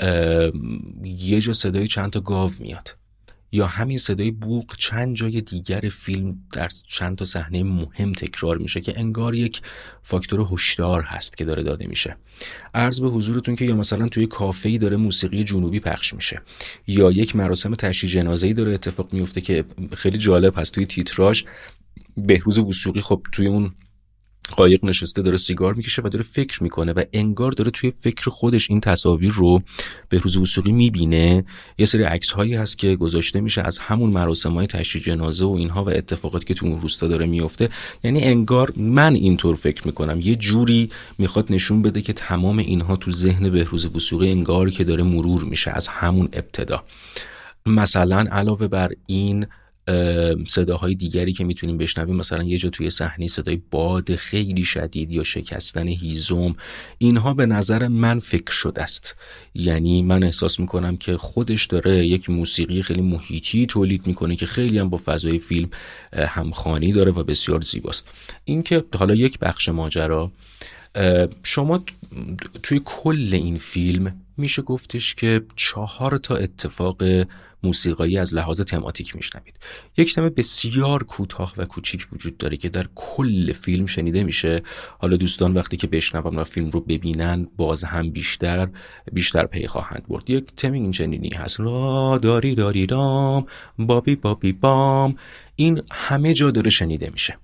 یه جا صدای چند تا گاو میاد یا همین صدای بوق چند جای دیگر فیلم در چند تا صحنه مهم تکرار میشه که انگار یک فاکتور هشدار هست که داره داده میشه. عرض به حضورتون که یا مثلا توی کافه‌ای داره موسیقی جنوبی پخش میشه یا یک مراسم تشییع جنازه‌ای داره اتفاق میفته که خیلی جالب هست. توی تیتراژ بهروز وثوقی خب توی اون قایق نشسته داره سیگار میکشه و داره فکر میکنه و انگار داره توی فکر خودش این تصاویر رو بهروز وثوقی میبینه. یه سری عکس هایی هست که گذاشته میشه از همون مراسم‌های تشییع جنازه و اینها و اتفاقاتی که تو اون روستا داره میفته. یعنی انگار من اینطور فکر میکنم یه جوری میخواد نشون بده که تمام اینها تو ذهن بهروز وثوقی انگار که داره مرور میشه از همون ابتدا. مثلا علاوه بر این صداهای دیگری که میتونیم بشنویم، مثلا یه جا توی صحنه صدای باد خیلی شدید یا شکستن هیزم، اینها به نظر من فکر شده است. یعنی من احساس میکنم که خودش داره یک موسیقی خیلی محیطی تولید میکنه که خیلی هم با فضای فیلم همخوانی داره و بسیار زیباست. این که حالا یک بخش ماجرا، شما توی کل این فیلم میشه گفتش که چهار تا اتفاق موسیقایی از لحاظ تماتیک میشنوید. یک تم بسیار کوتاه و کوچیک وجود داره که در کل فیلم شنیده میشه. حالا دوستان وقتی که بشنون و فیلم رو ببینن باز هم بیشتر بیشتر پی خواهند برد. یک تم این چنینی هست، را داری داری دام بابی بابی بام، این همه جا داره شنیده میشه.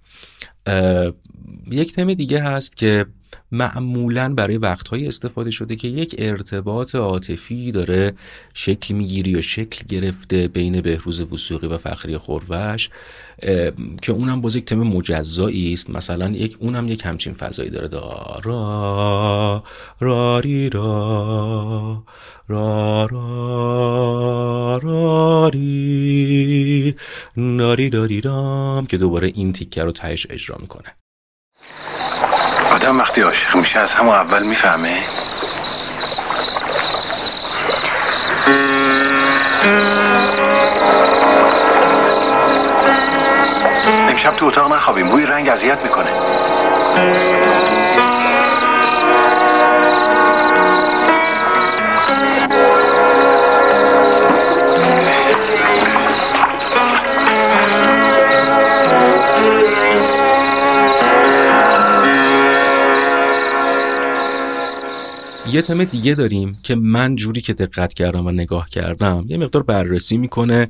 یک تم دیگه هست که معمولاً برای وقت‌های استفاده شده که یک ارتباط عاطفی داره شکل میگیری یا شکل گرفته بین بهروز وثوقی و فخری خورش، که اونم باز یک تم مجزایی است. مثلا یک اونم یک همچین فضایی داره، دا را را ری را را را را ری ناری داری رام، که دوباره این تیکه رو تهش اجرا میکنه. آدم وقتی عاشق میشه از همون اول میفهمه. امشب تو اتاق نخوابیم، بوی رنگ اذیت میکنه. یه تم دیگه داریم که من جوری که دقت کردم و نگاه کردم یه مقدار بررسی میکنه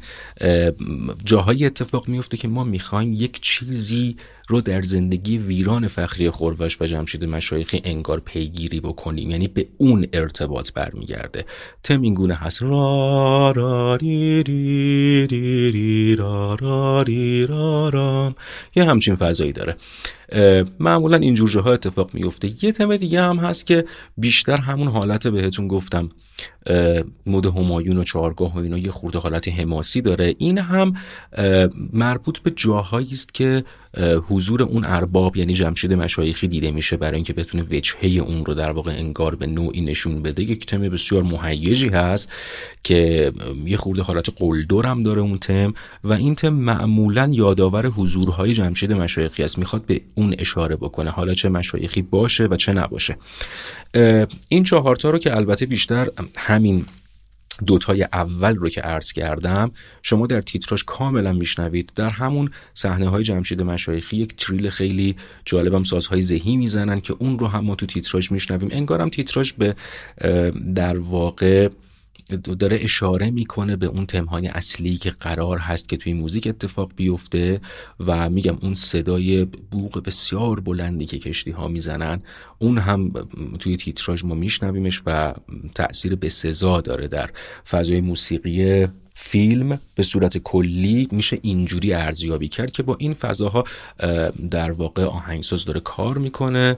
جاهای اتفاق میفته که ما میخوایم یک چیزی رو در زندگی ویران فخری خورش و جمشید مشایخی انگار پیگیری بکنیم، یعنی به اون ارتباط برمیگرده. تم این گونه هست، را را ری ری ری ری را را ری را رام، یه همچین فضایی داره. معمولا اینجور جاها اتفاق میفته. یه تم دیگه هم هست که بیشتر همون حالت بهتون گفتم مد همایون و چهارگاه و اینا یه خورده حالت حماسی داره. این هم مربوط به جاهایی است که حضور اون ارباب یعنی جمشید مشایخی دیده میشه برای اینکه بتونه وجهه اون رو در واقع انگار به نوعی نشون بده. یک تم بسیار مهیجی هست که یه خورده حالت قلدر هم داره اون تم، و این تم معمولا یادآور حضورهای جمشید مشایخی است، میخواد به اون اشاره بکنه، حالا چه مشایخی باشه و چه نباشه. این چهارتا رو که البته بیشتر همین دوتای اول رو که عرض کردم شما در تیتراژ کاملا میشنوید. در همون صحنه های جمشید مشایخی یک تریل خیلی جالبم سازهای ذهی میزنن که اون رو هم ما تو تیتراژ میشنویم. انگارم تیتراژ به در واقع داره اشاره میکنه به اون تمهای اصلی که قرار هست که توی موزیک اتفاق بیفته، و میگم اون صدای بوق بسیار بلندی که کشتی ها میزنن اون هم توی تیتراژ ما میشنویمش و تأثیر بسزا داره در فضای موسیقی فیلم. به صورت کلی میشه اینجوری ارزیابی کرد که با این فضاها در واقع آهنگساز داره کار میکنه.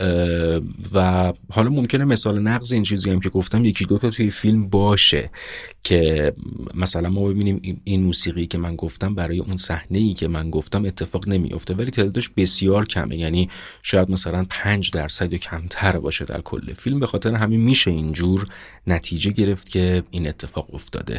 و حالا ممکنه مثال نقض این چیزی هم که گفتم یکی دوتا توی فیلم باشه که مثلا ما ببینیم این موسیقی که من گفتم برای اون صحنه‌ای که من گفتم اتفاق نمیفته، ولی تعدادش بسیار کمه، یعنی شاید مثلا پنج درصد یا کمتر باشه در کل فیلم. به خاطر همین میشه اینجور نتیجه گرفت که این اتفاق افتاده.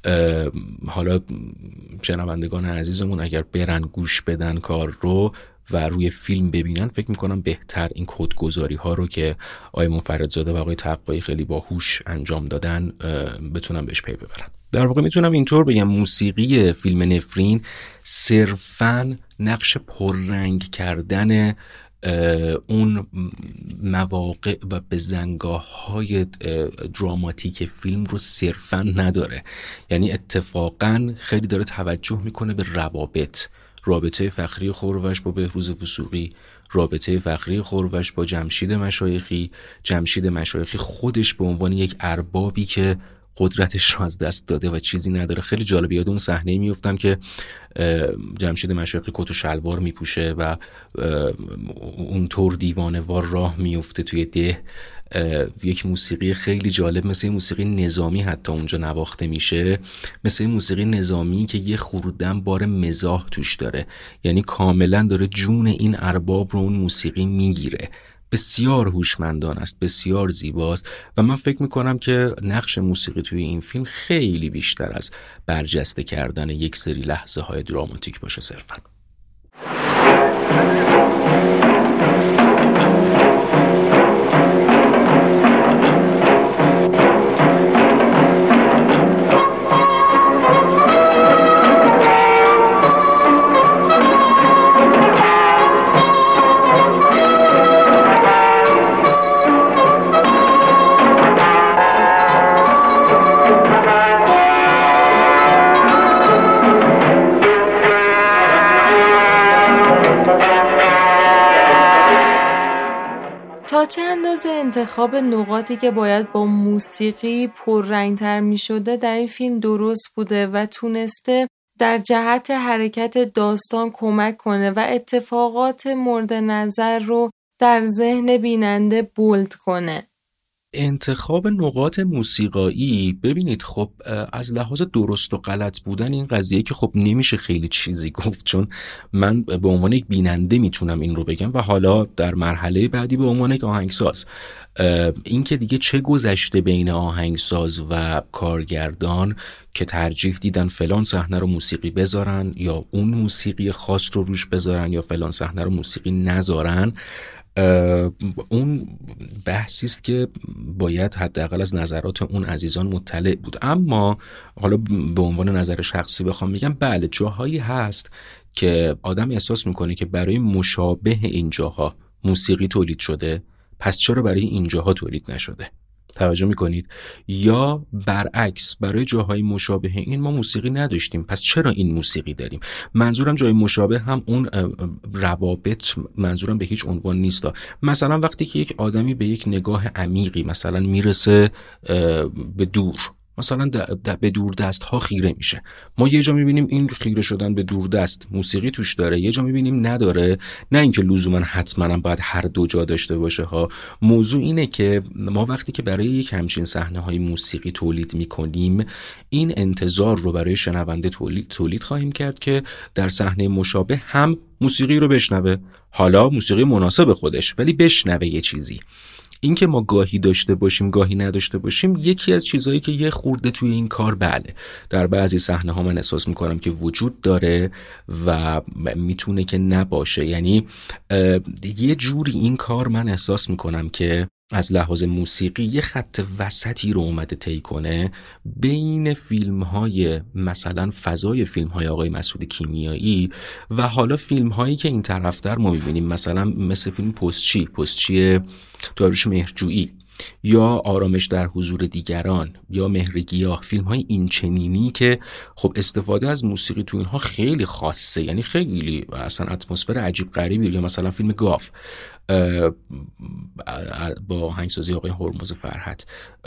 حالا شنوندگان عزیزمون اگر برن گوش بدن کار رو و روی فیلم ببینن، فکر میکنم بهتر این کدگذاری ها رو که آقای منفردزاده و آقای تقوایی خیلی باهوش انجام دادن بتونن بهش پی ببرن. در واقع میتونم اینطور بگم موسیقی فیلم نفرین صرفاً نقش پررنگ کردن اون مواقع و بزنگاه های دراماتیک فیلم رو صرفاً نداره، یعنی اتفاقاً خیلی داره توجه میکنه به روابط، رابطه فخری خورش با بهروز وثوقی، رابطه فخری خورش با جمشید مشایخی، جمشید مشایخی خودش به عنوان یک اربابی که قدرتش رو از دست داده و چیزی نداره. خیلی جالب یاد اون صحنه میافتم که جمشید مشایخی کت و شلوار میپوشه و اونطور دیوانه وار راه میفته توی ده. یک موسیقی خیلی جالب مثل موسیقی نظامی حتی اونجا نواخته میشه، مثل موسیقی نظامی که یه خوردن بار مزاح توش داره، یعنی کاملا داره جون این ارباب رو اون موسیقی میگیره. بسیار هوشمندانه است، بسیار زیباست و من فکر میکنم که نقش موسیقی توی این فیلم خیلی بیشتر از برجسته کردن یک سری لحظه های دراماتیک باشه صرفاً. تا چه اندازه انتخاب نقاطی که باید با موسیقی پررنگ‌تر می‌شده در این فیلم درست بوده و تونسته در جهت حرکت داستان کمک کنه و اتفاقات مورد نظر رو در ذهن بیننده بولد کنه. انتخاب نقاط موسیقایی، ببینید خب از لحاظ درست و غلط بودن این قضیه که خب نمیشه خیلی چیزی گفت، چون من به عنوان یک بیننده میتونم این رو بگم و حالا در مرحله بعدی به عنوان یک آهنگساز. این که دیگه چه گذشته بین آهنگساز و کارگردان که ترجیح دیدن فلان صحنه رو موسیقی بذارن یا اون موسیقی خاص رو روش بذارن یا فلان صحنه رو موسیقی نذارن، اون بحثی است که باید حداقل از نظرات اون عزیزان مطلع بود. اما حالا به عنوان نظر شخصی بخوام بگم، بله جاهایی هست که آدم احساس میکنه که برای مشابه این جاها موسیقی تولید شده، پس چرا برای این جاها تولید نشده؟ توجه میکنید؟ یا برعکس، برای جاهای مشابه این ما موسیقی نداشتیم، پس چرا این موسیقی داریم؟ منظورم جای مشابه هم اون روابط، منظورم به هیچ عنوان نیست. مثلا وقتی که یک آدمی به یک نگاه عمیقی مثلا میرسه به دور، مثلا به دور دست ها خیره میشه، ما یه جا میبینیم این خیره شدن به دور دست موسیقی توش داره، یه جا میبینیم نداره. نه اینکه لزوما حتما باید هر دو جا داشته باشه ها. موضوع اینه که ما وقتی که برای یک همچین صحنه های موسیقی تولید میکنیم، این انتظار رو برای شنونده تولید تولید خواهیم کرد که در صحنه مشابه هم موسیقی رو بشنوه، حالا موسیقی مناسب خودش، ولی بشنوه یه چیزی. این که ما گاهی داشته باشیم گاهی نداشته باشیم یکی از چیزهایی که یه خورده توی این کار بله در بعضی صحنه ها من احساس میکنم که وجود داره و میتونه که نباشه. یعنی یه جوری این کار من احساس میکنم که از لحاظ موسیقی یه خط وسطی رو اومده طی کنه بین فیلم‌های مثلا فضای فیلم‌های آقای مسعود کیمیایی و حالا فیلم‌هایی که این طرفتر ما می‌بینیم، مثلا مثل فیلم پستچی پستچی داریوش مهرجویی یا آرامش در حضور دیگران یا مهرگیاه، فیلم‌های این چنینی که خب استفاده از موسیقی تو اینها خیلی خاصه، یعنی خیلی اصلا اتمسفر عجیب غریبی. یا مثلا فیلم گاف با آهنگسازی آقای هرمز فرحت،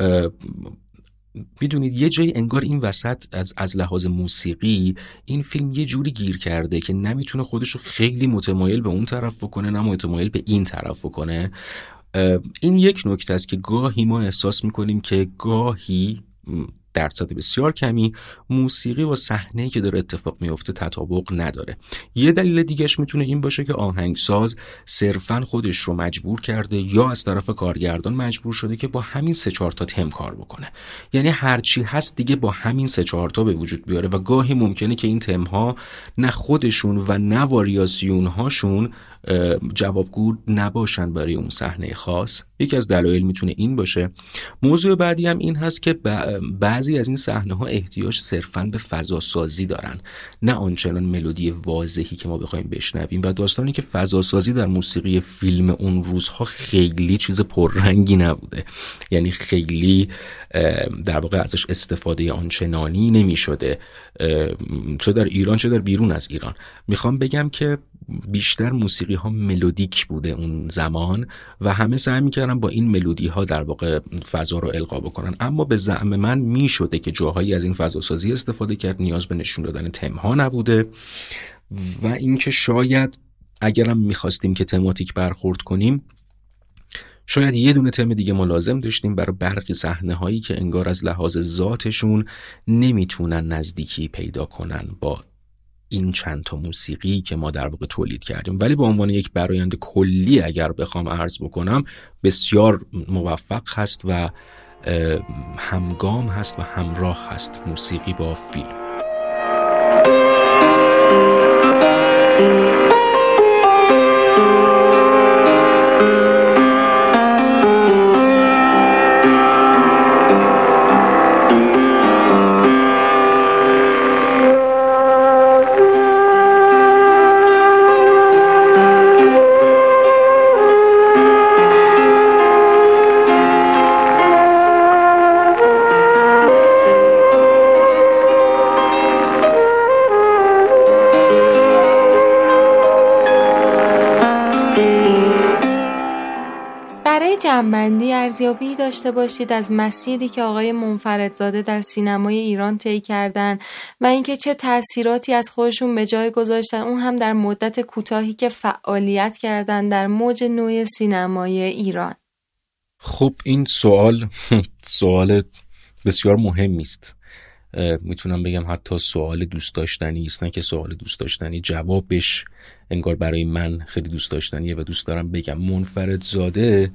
میدونید یه جایی انگار این وسط از از لحاظ موسیقی این فیلم یه جوری گیر کرده که نمیتونه خودشو خیلی متمایل به اون طرف بکنه نه متمایل به این طرف بکنه. این یک نکته است که گاهی ما احساس میکنیم که گاهی درصد بسیار کمی موسیقی و صحنه‌ای که داره اتفاق میفته تطابق نداره. یه دلیل دیگهش میتونه این باشه که آهنگساز صرفاً خودش رو مجبور کرده یا از طرف کارگردان مجبور شده که با همین سه چهار تا تم کار بکنه، یعنی هرچی هست دیگه با همین سه چهار تا به وجود بیاره و گاهی ممکنه که این تم ها نه خودشون و نه واریاسیون هاشون جوابگو نباشن برای اون صحنه خاص. یکی از دلایل میتونه این باشه. موضوع بعدی هم این هست که بعضی از این صحنه ها احتیاج صرفاً به فضا سازی دارن، نه آنچنان ملودی واضحی که ما بخوایم بشنویم. و داستانی که فضا سازی در موسیقی فیلم اون روزها خیلی چیز پررنگی نبوده، یعنی خیلی در واقع ازش استفاده آنچنانی نمی شده، چه در ایران چه در بیرون از ایران. میخوام بگم که بیشتر موسیقی ها ملودیک بوده اون زمان و همه سعی میکردن با این ملودی ها در واقع فضا رو القا بکنن، اما به زعم من میشده که جاهایی از این فضاسازی استفاده کرد، نیاز به نشون دادن تم ها نبوده و اینکه شاید اگرم میخواستیم که تماتیک برخورد کنیم شاید یه دونه تم دیگه ما لازم داشتیم برای برخی صحنه هایی که انگار از لحاظ ذاتشون نمیتونن نزدیکی پیدا کنن با این چند تا موسیقی که ما در واقع تولید کردیم. ولی به عنوان یک برآیند کلی اگر بخوام عرض بکنم بسیار موفق هست و همگام هست و همراه هست موسیقی با فیلم. جمع‌بندی ارزیابی داشته باشید از مسیری که آقای منفردزاده در سینمای ایران طی کردن و اینکه چه تأثیراتی از خودشون به جای گذاشتن، اون هم در مدت کوتاهی که فعالیت کردن در موج نوع سینمای ایران. خب این سوال سوال بسیار مهمی است. میتونم بگم حتی سوال دوست داشتنی است، نه که سوال دوست داشتنی، جوابش انگار برای من خیلی دوست داشتنیه و دوست دارم بگم. منفردزاده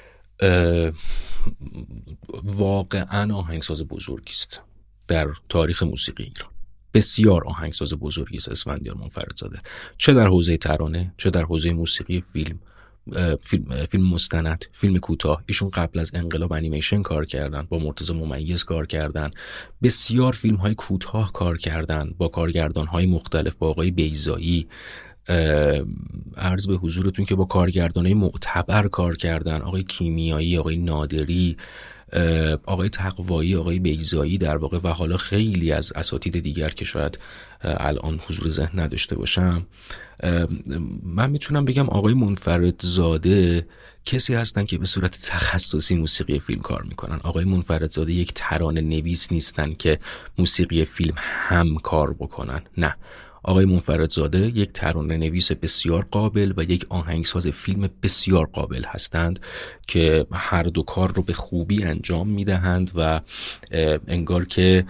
واقعا آهنگساز بزرگی است در تاریخ موسیقی ایران. بسیار آهنگساز بزرگی است اسفندیار منفردزاده، چه در حوزه ترانه چه در حوزه موسیقی فیلم، فیلم فیلم مستند، فیلم کوتاه. ایشون قبل از انقلاب انیمیشن کار کردن، با مرتضی ممیز کار کردن، بسیار فیلم های کوتاه کار کردن با کارگردان های مختلف، با آقای بیضایی عرض به حضورتون که با کارگردان های معتبر کار کردن، آقای کیمیایی، آقای نادری، آقای تقوایی، آقای بیضایی در واقع و حالا خیلی از اساتید دیگر که شاید الان حضور ذهن نداشته باشم. من میتونم بگم آقای منفردزاده کسی هستن که به صورت تخصصی موسیقی فیلم کار میکنن. آقای منفردزاده یک ترانه نویس نیستن که موسیقی فیلم هم کار بکنن، نه. آقای منفردزاده یک ترانه نویس بسیار قابل و یک آهنگساز فیلم بسیار قابل هستند که هر دو کار رو به خوبی انجام میدهند و انگار که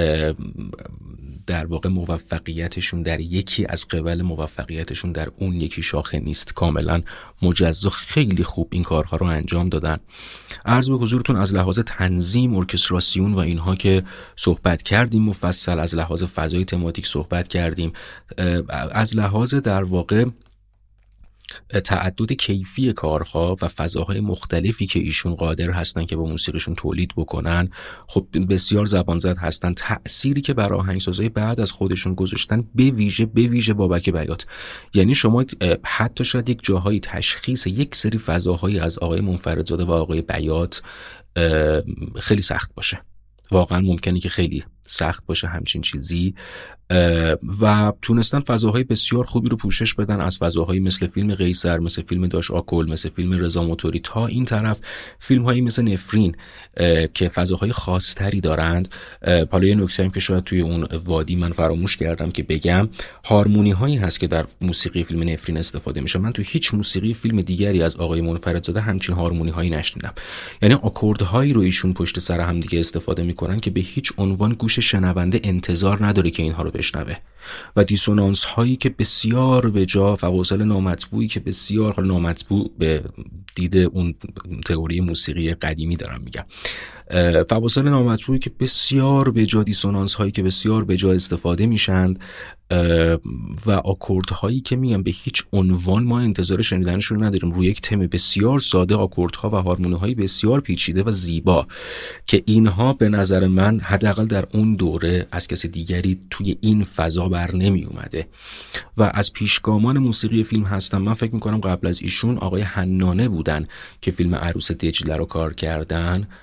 در واقع موفقیتشون در یکی از قبل موفقیتشون در اون یکی شاخه نیست، کاملا مجزا خیلی خوب این کارها رو انجام دادن. عرض به حضورتون از لحاظ تنظیم، ارکستراسیون و اینها که صحبت کردیم مفصل، از لحاظ فضای تماتیک صحبت کردیم، از لحاظ در واقع تعدد کیفی کارها و فضاهای مختلفی که ایشون قادر هستن که با موسیقیشون تولید بکنن، خب بسیار زبان زد هستن. تأثیری که بر آهنگسازهای بعد از خودشون گذاشتن به ویژه به ویژه بابک بیات، یعنی شما حتی شاید یک جاهای تشخیص یک سری فضاهایی از آقای منفردزاده و آقای بیات خیلی سخت باشه، واقعا ممکنه که خیلی سخت باشه همچین چیزی، و تونستن فضاهای بسیار خوبی رو پوشش بدن، از فضاهایی مثل فیلم قیصر، مثل فیلم داش آکل، مثل فیلم رضا موتوری، تا این طرف فیلم‌هایی مثل نفرین که فضاهای خاص‌تری دارند. حالا یه نکته هم که شاید توی اون وادی من فراموش کردم که بگم، هارمونی هایی هست که در موسیقی فیلم نفرین استفاده میشه. من تو هیچ موسیقی فیلم دیگری از آقای منفردزاده همچین هارمونی هایی نشنیدم. یعنی آکوردهایی رو ایشون پشت سر هم دیگه استفاده میکنن که به هیچ عنوان گوش شنونده انتظار نداره که اینها رو بشنوه، و دیسونانس هایی که بسیار به جا، فواصل نامطبوعی که بسیار حالا نامطبوع به دید اون تئوری موسیقی قدیمی دارم میگم، فواصل نامطبوعی که بسیار به جا، دیسونانس هایی که بسیار به جا استفاده میشند، و آکورد هایی که میگم به هیچ عنوان ما انتظار شنیدنشون رو نداریم، روی یک تم بسیار ساده آکورد ها و هارمونی های بسیار پیچیده و زیبا که اینها به نظر من حداقل در اون دوره از کسی دیگری توی این فضا بر نمی اومده. و از پیشگامان موسیقی فیلم هستم. من فکر میکنم قبل از ایشون آقای حنانه بودن که فیلم عروس دجله رو کار کردن به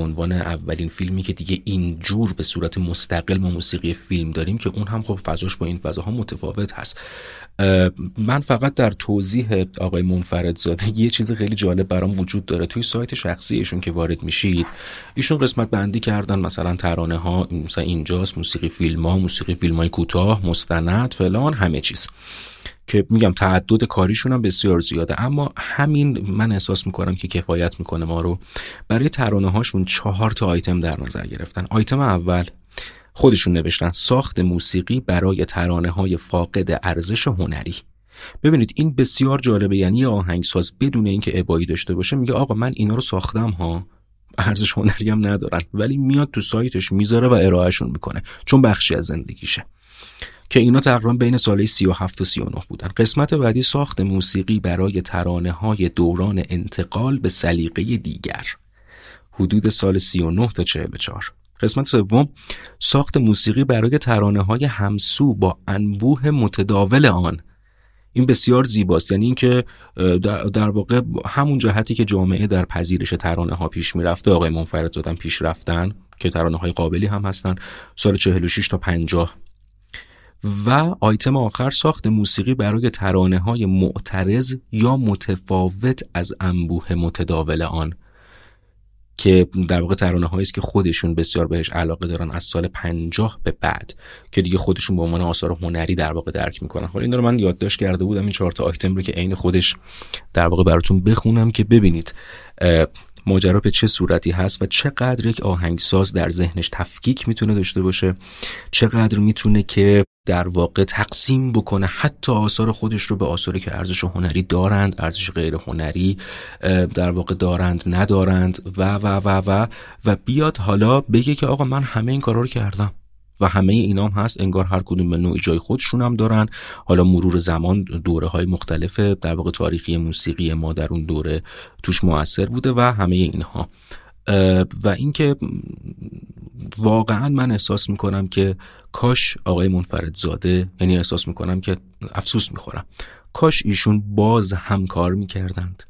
عنوان اولین فیلمی که دیگه اینجور به صورت مستقل ما موسیقی فیلم داریم که اون هم خب فضاش با این فضاها متفاوت هست. من فقط در توضیح آقای منفردزاده یه چیز خیلی جالب برام وجود داره. توی سایت شخصی ایشون که وارد میشید، ایشون قسمت بندی کردن، مثلا ترانه ها مثلا اینجاست، موسیقی فیلم ها، موسیقی فیلم های کوتاه، مستند، فلان، همه چیز، که میگم تعدد کاریشون هم بسیار زیاده. اما همین من احساس میکنم که کفایت میکنه ما رو. برای ترانه هاشون چهار تا آیتم در نظر گرفتن. آیتم اول خودشون نوشتن ساخت موسیقی برای ترانه های فاقد ارزش هنری. ببینید این بسیار جالبه، یعنی آهنگساز بدون اینکه ابایی داشته باشه میگه آقا من اینا رو ساختم ها، ارزش هنری هم ندارن، ولی میاد تو سایتش میذاره و ارائهشون میکنه چون بخشی از زندگیشه، که اینا تقریبا بین سال سی و هفت تا سی و نه بودن. قسمت بعدی ساخت موسیقی برای ترانه های دوران انتقال به سلیقه دیگر، حدود سال سی و نه تا چهل و چهار. قسمت سوم ساخت موسیقی برای ترانه های همسو با انبوه متداول آن. این بسیار زیباست، یعنی اینکه در, در واقع همون جهتی که جامعه در پذیرش ترانه ها پیش میرفته آقای منفردزاده پیش رفتن که ترانه های قابلی هم هستن، سال چهل و شش تا پنجاه. و آیتم آخر ساخت موسیقی برای ترانه های معترض یا متفاوت از انبوه متداول آن، که در واقع ترانه هایی است که خودشون بسیار بهش علاقه دارن از سال پنجاه به بعد، که دیگه خودشون به عنوان آثار هنری در واقع درک میکنن. حالا این رو من یادداشت کرده بودم، این چهار تا آیتم رو که عین خودش در واقع براتون بخونم که ببینید ماجرا به چه صورتی هست و چقدر یک آهنگساز در ذهنش تفکیک میتونه داشته باشه، چقدر میتونه که در واقع تقسیم بکنه حتی آثار خودش رو به آثاری که ارزش هنری دارند، ارزش غیر هنری در واقع دارند، ندارند و و و و و بیاد حالا بگه که آقا من همه این کارا رو کردم و همه اینام هست، انگار هر کدوم به نوعی جای خودشون هم دارن. حالا مرور زمان دوره های مختلف در واقع تاریخی موسیقی ما در اون دوره توش مؤثر بوده و همه اینها. و اینکه واقعا من احساس میکنم که کاش آقای منفردزاده، یعنی احساس میکنم که افسوس میخورم، کاش ایشون باز هم کار میکردند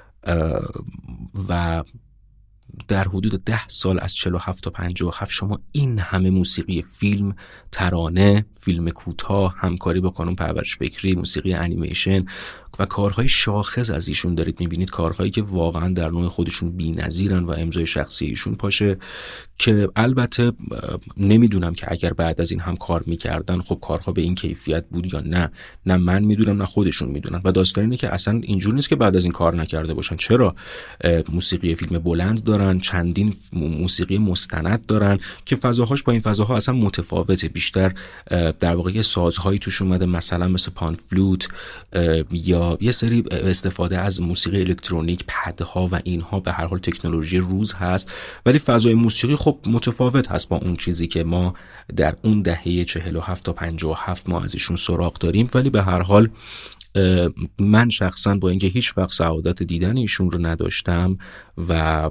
و در حدود ده سال از چهل و هفت تا پنجاه و هفت شما این همه موسیقی فیلم، ترانه، فیلم کوتاه، همکاری با کانون پرورش فکری، موسیقی انیمیشن و کارهای شاخص از ایشون دارید میبینید، کارهایی که واقعا در نوع خودشون بی‌نظیرن و امضای شخصی ایشون پاشه، که البته نمیدونم که اگر بعد از این هم کار میکردن خب کارها به این کیفیت بود یا نه، نه من میدونم نه خودشون میدونن. و داستان اینه که اصلا اینجور نیست که بعد از این کار نکرده باشن. چرا؟ موسیقی فیلم بلند دارن، چندین موسیقی مستند دارن که فضاهاش با این فضاها اصلا متفاوته، بیشتر در واقع سازهایی توش اومده، مثلا مثل پان فلوت یا یه سری استفاده از موسیقی الکترونیک، پدها و اینها، به هر حال تکنولوژی روز هست، ولی فضای موسیقی خب متفاوت هست با اون چیزی که ما در اون دهه چهل و هفت تا پنجاه و هفت ما از ایشون سراغ داریم. ولی به هر حال من شخصا با اینکه هیچ وقت سعادت دیدن ایشون رو نداشتم و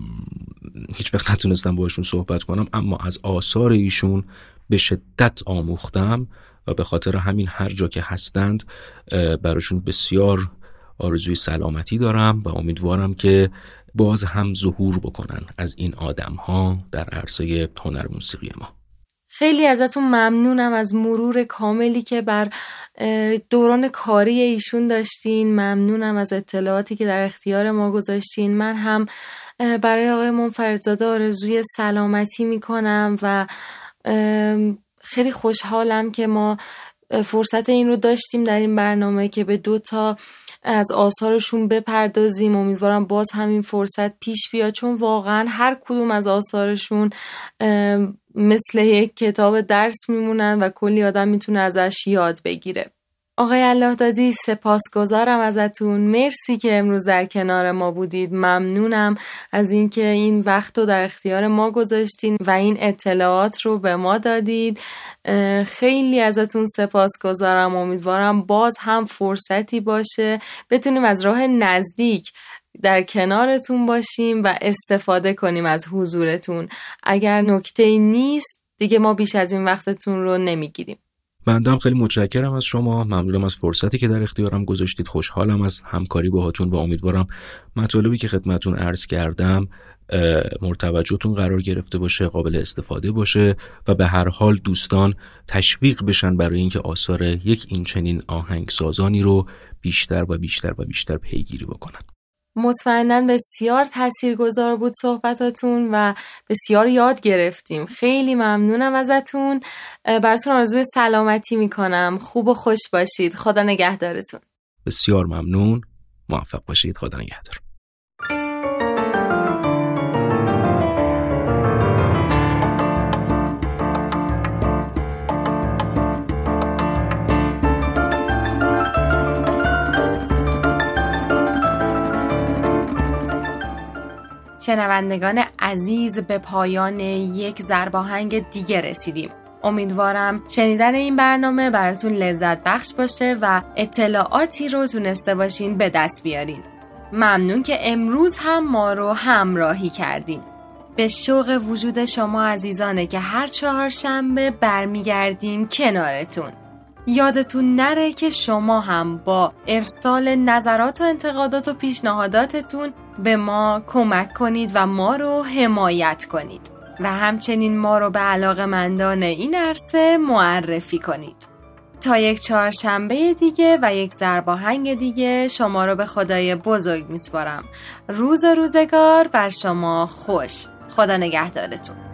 هیچ وقت نتونستم با ایشون صحبت کنم، اما از آثار ایشون به شدت آموختم و به خاطر همین هر جا که هستند براشون بسیار آرزوی سلامتی دارم و امیدوارم که باز هم ظهور بکنن از این آدم ها در عرصه هنر موسیقی ما. خیلی ازتون ممنونم از مرور کاملی که بر دوران کاری ایشون داشتین. ممنونم از اطلاعاتی که در اختیار ما گذاشتین. من هم برای آقای منفردزاده آرزوی سلامتی میکنم و خیلی خوشحالم که ما فرصت این رو داشتیم در این برنامه که به دو تا از آثارشون بپردازیم. امیدوارم باز همین فرصت پیش بیاد، چون واقعا هر کدوم از آثارشون مثل یک کتاب درس میمونن و کلی آدم میتونه ازش یاد بگیره. آقای الله دادی سپاسگزارم ازتون، مرسی که امروز در کنار ما بودید. ممنونم از اینکه این وقت رو در اختیار ما گذاشتین و این اطلاعات رو به ما دادید. خیلی ازتون سپاسگزارم. امیدوارم باز هم فرصتی باشه بتونیم از راه نزدیک در کنارتون باشیم و استفاده کنیم از حضورتون. اگر نکته‌ای نیست دیگه ما بیش از این وقتتون رو نمیگیریم. بنده هم خیلی متشکرم از شما، ممنونم از فرصتی که در اختیارم گذاشتید، خوشحالم از همکاری باهاتون و امیدوارم مطالبی که خدمتتون عرض کردم مورد توجهتون قرار گرفته باشه، قابل استفاده باشه و به هر حال دوستان تشویق بشن برای اینکه آثار یک این چنین آهنگسازانی رو بیشتر و بیشتر و بیشتر پیگیری بکنن. مطمئناً بسیار تاثیرگذار بود صحبتاتون و بسیار یاد گرفتیم. خیلی ممنونم ازتون. براتون آرزوی سلامتی میکنم. خوب و خوش باشید. خدا نگهدارتون. بسیار ممنون. موفق باشید. خدا نگهدار. شنوندگان عزیز، به پایان یک ضرب آهنگ دیگه رسیدیم. امیدوارم شنیدن این برنامه براتون لذت بخش باشه و اطلاعاتی رو تونسته باشین به دست بیارین. ممنون که امروز هم ما رو همراهی کردین. به شوق وجود شما عزیزانه که هر چهارشنبه برمیگردیم کنارتون. یادتون نره که شما هم با ارسال نظرات و انتقادات و پیشنهاداتتون به ما کمک کنید و ما رو حمایت کنید و همچنین ما رو به علاقه‌مندان این عرصه معرفی کنید. تا یک چهارشنبه دیگه و یک ضرب آهنگ دیگه شما رو به خدای بزرگ میسپارم. روز و روزگار بر شما خوش. خدا نگهدارتون.